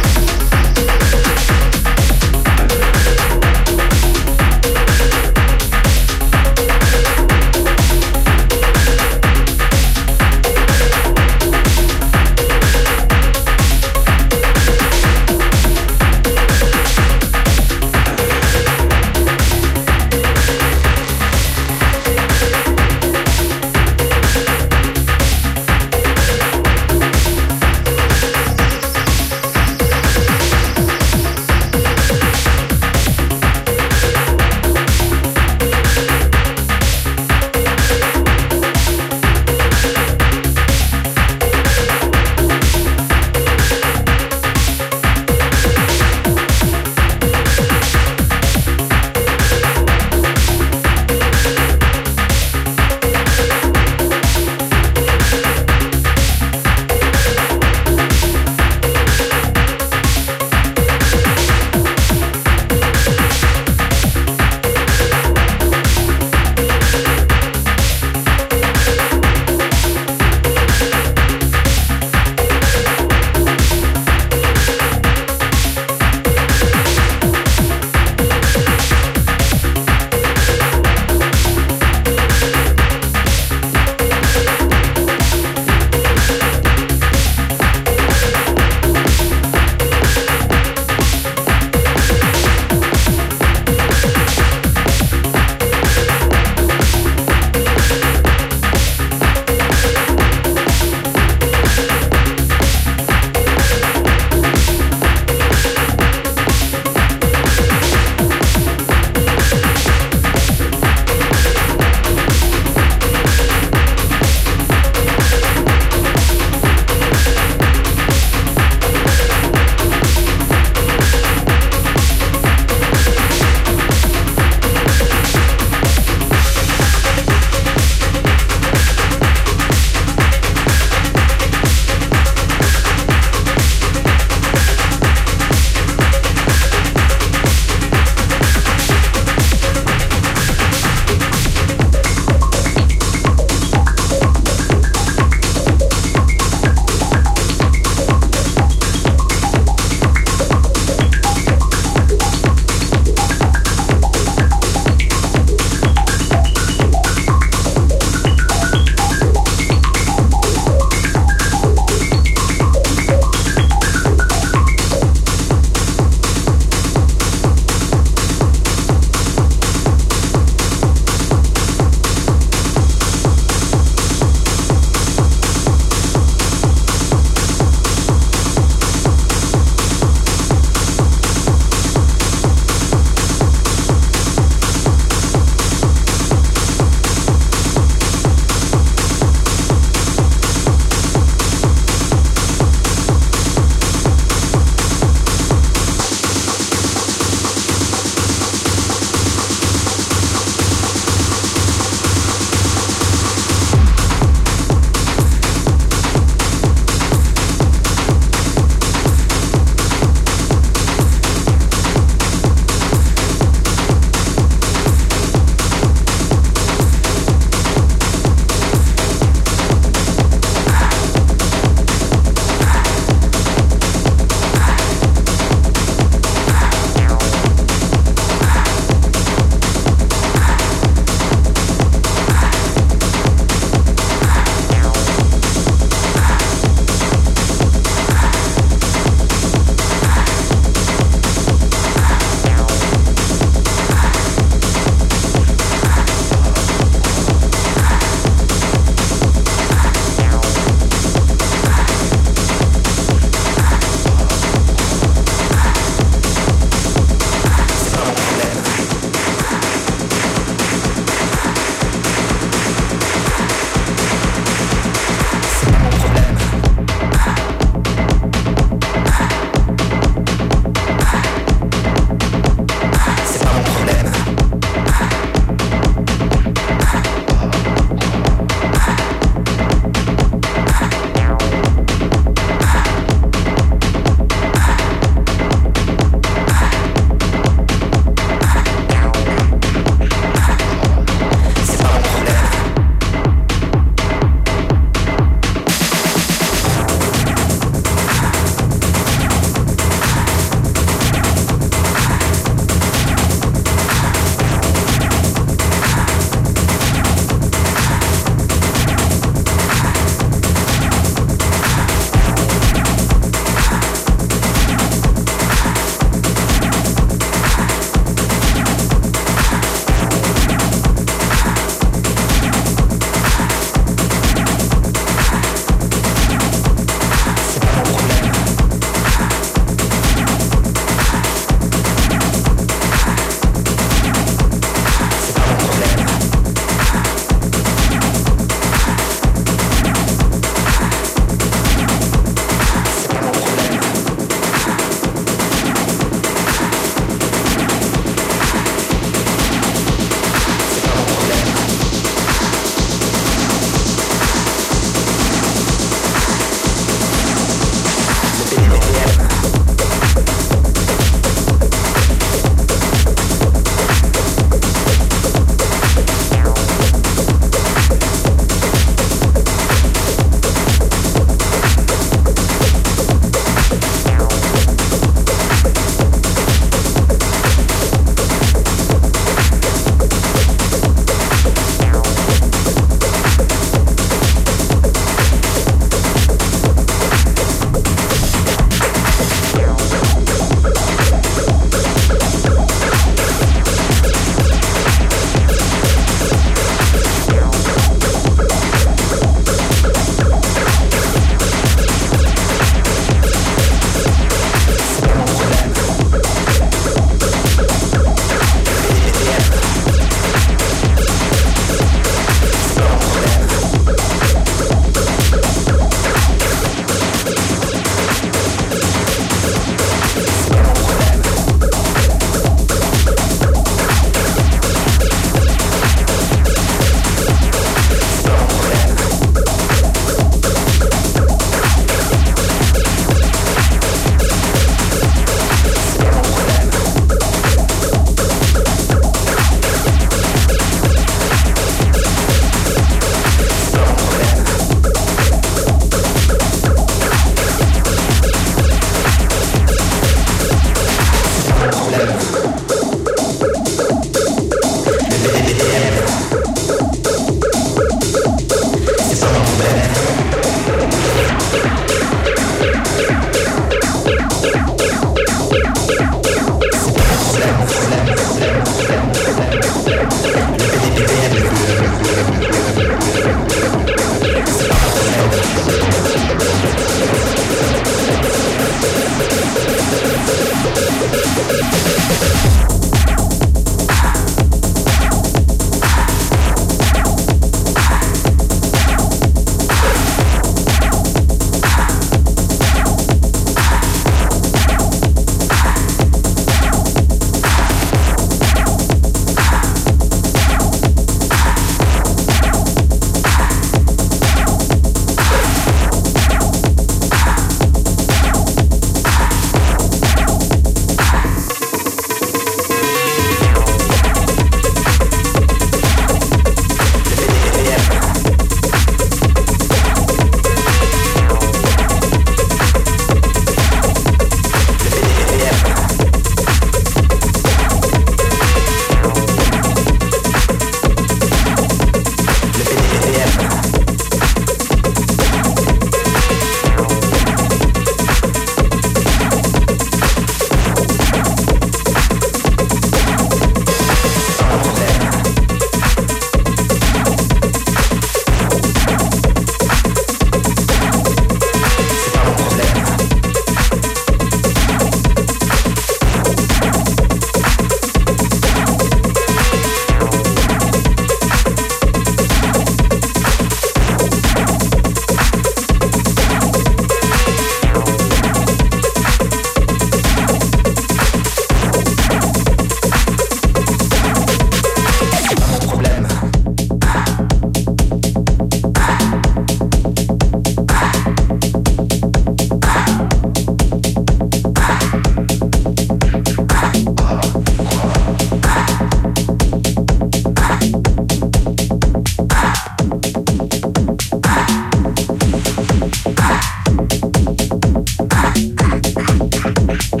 We'll be right back.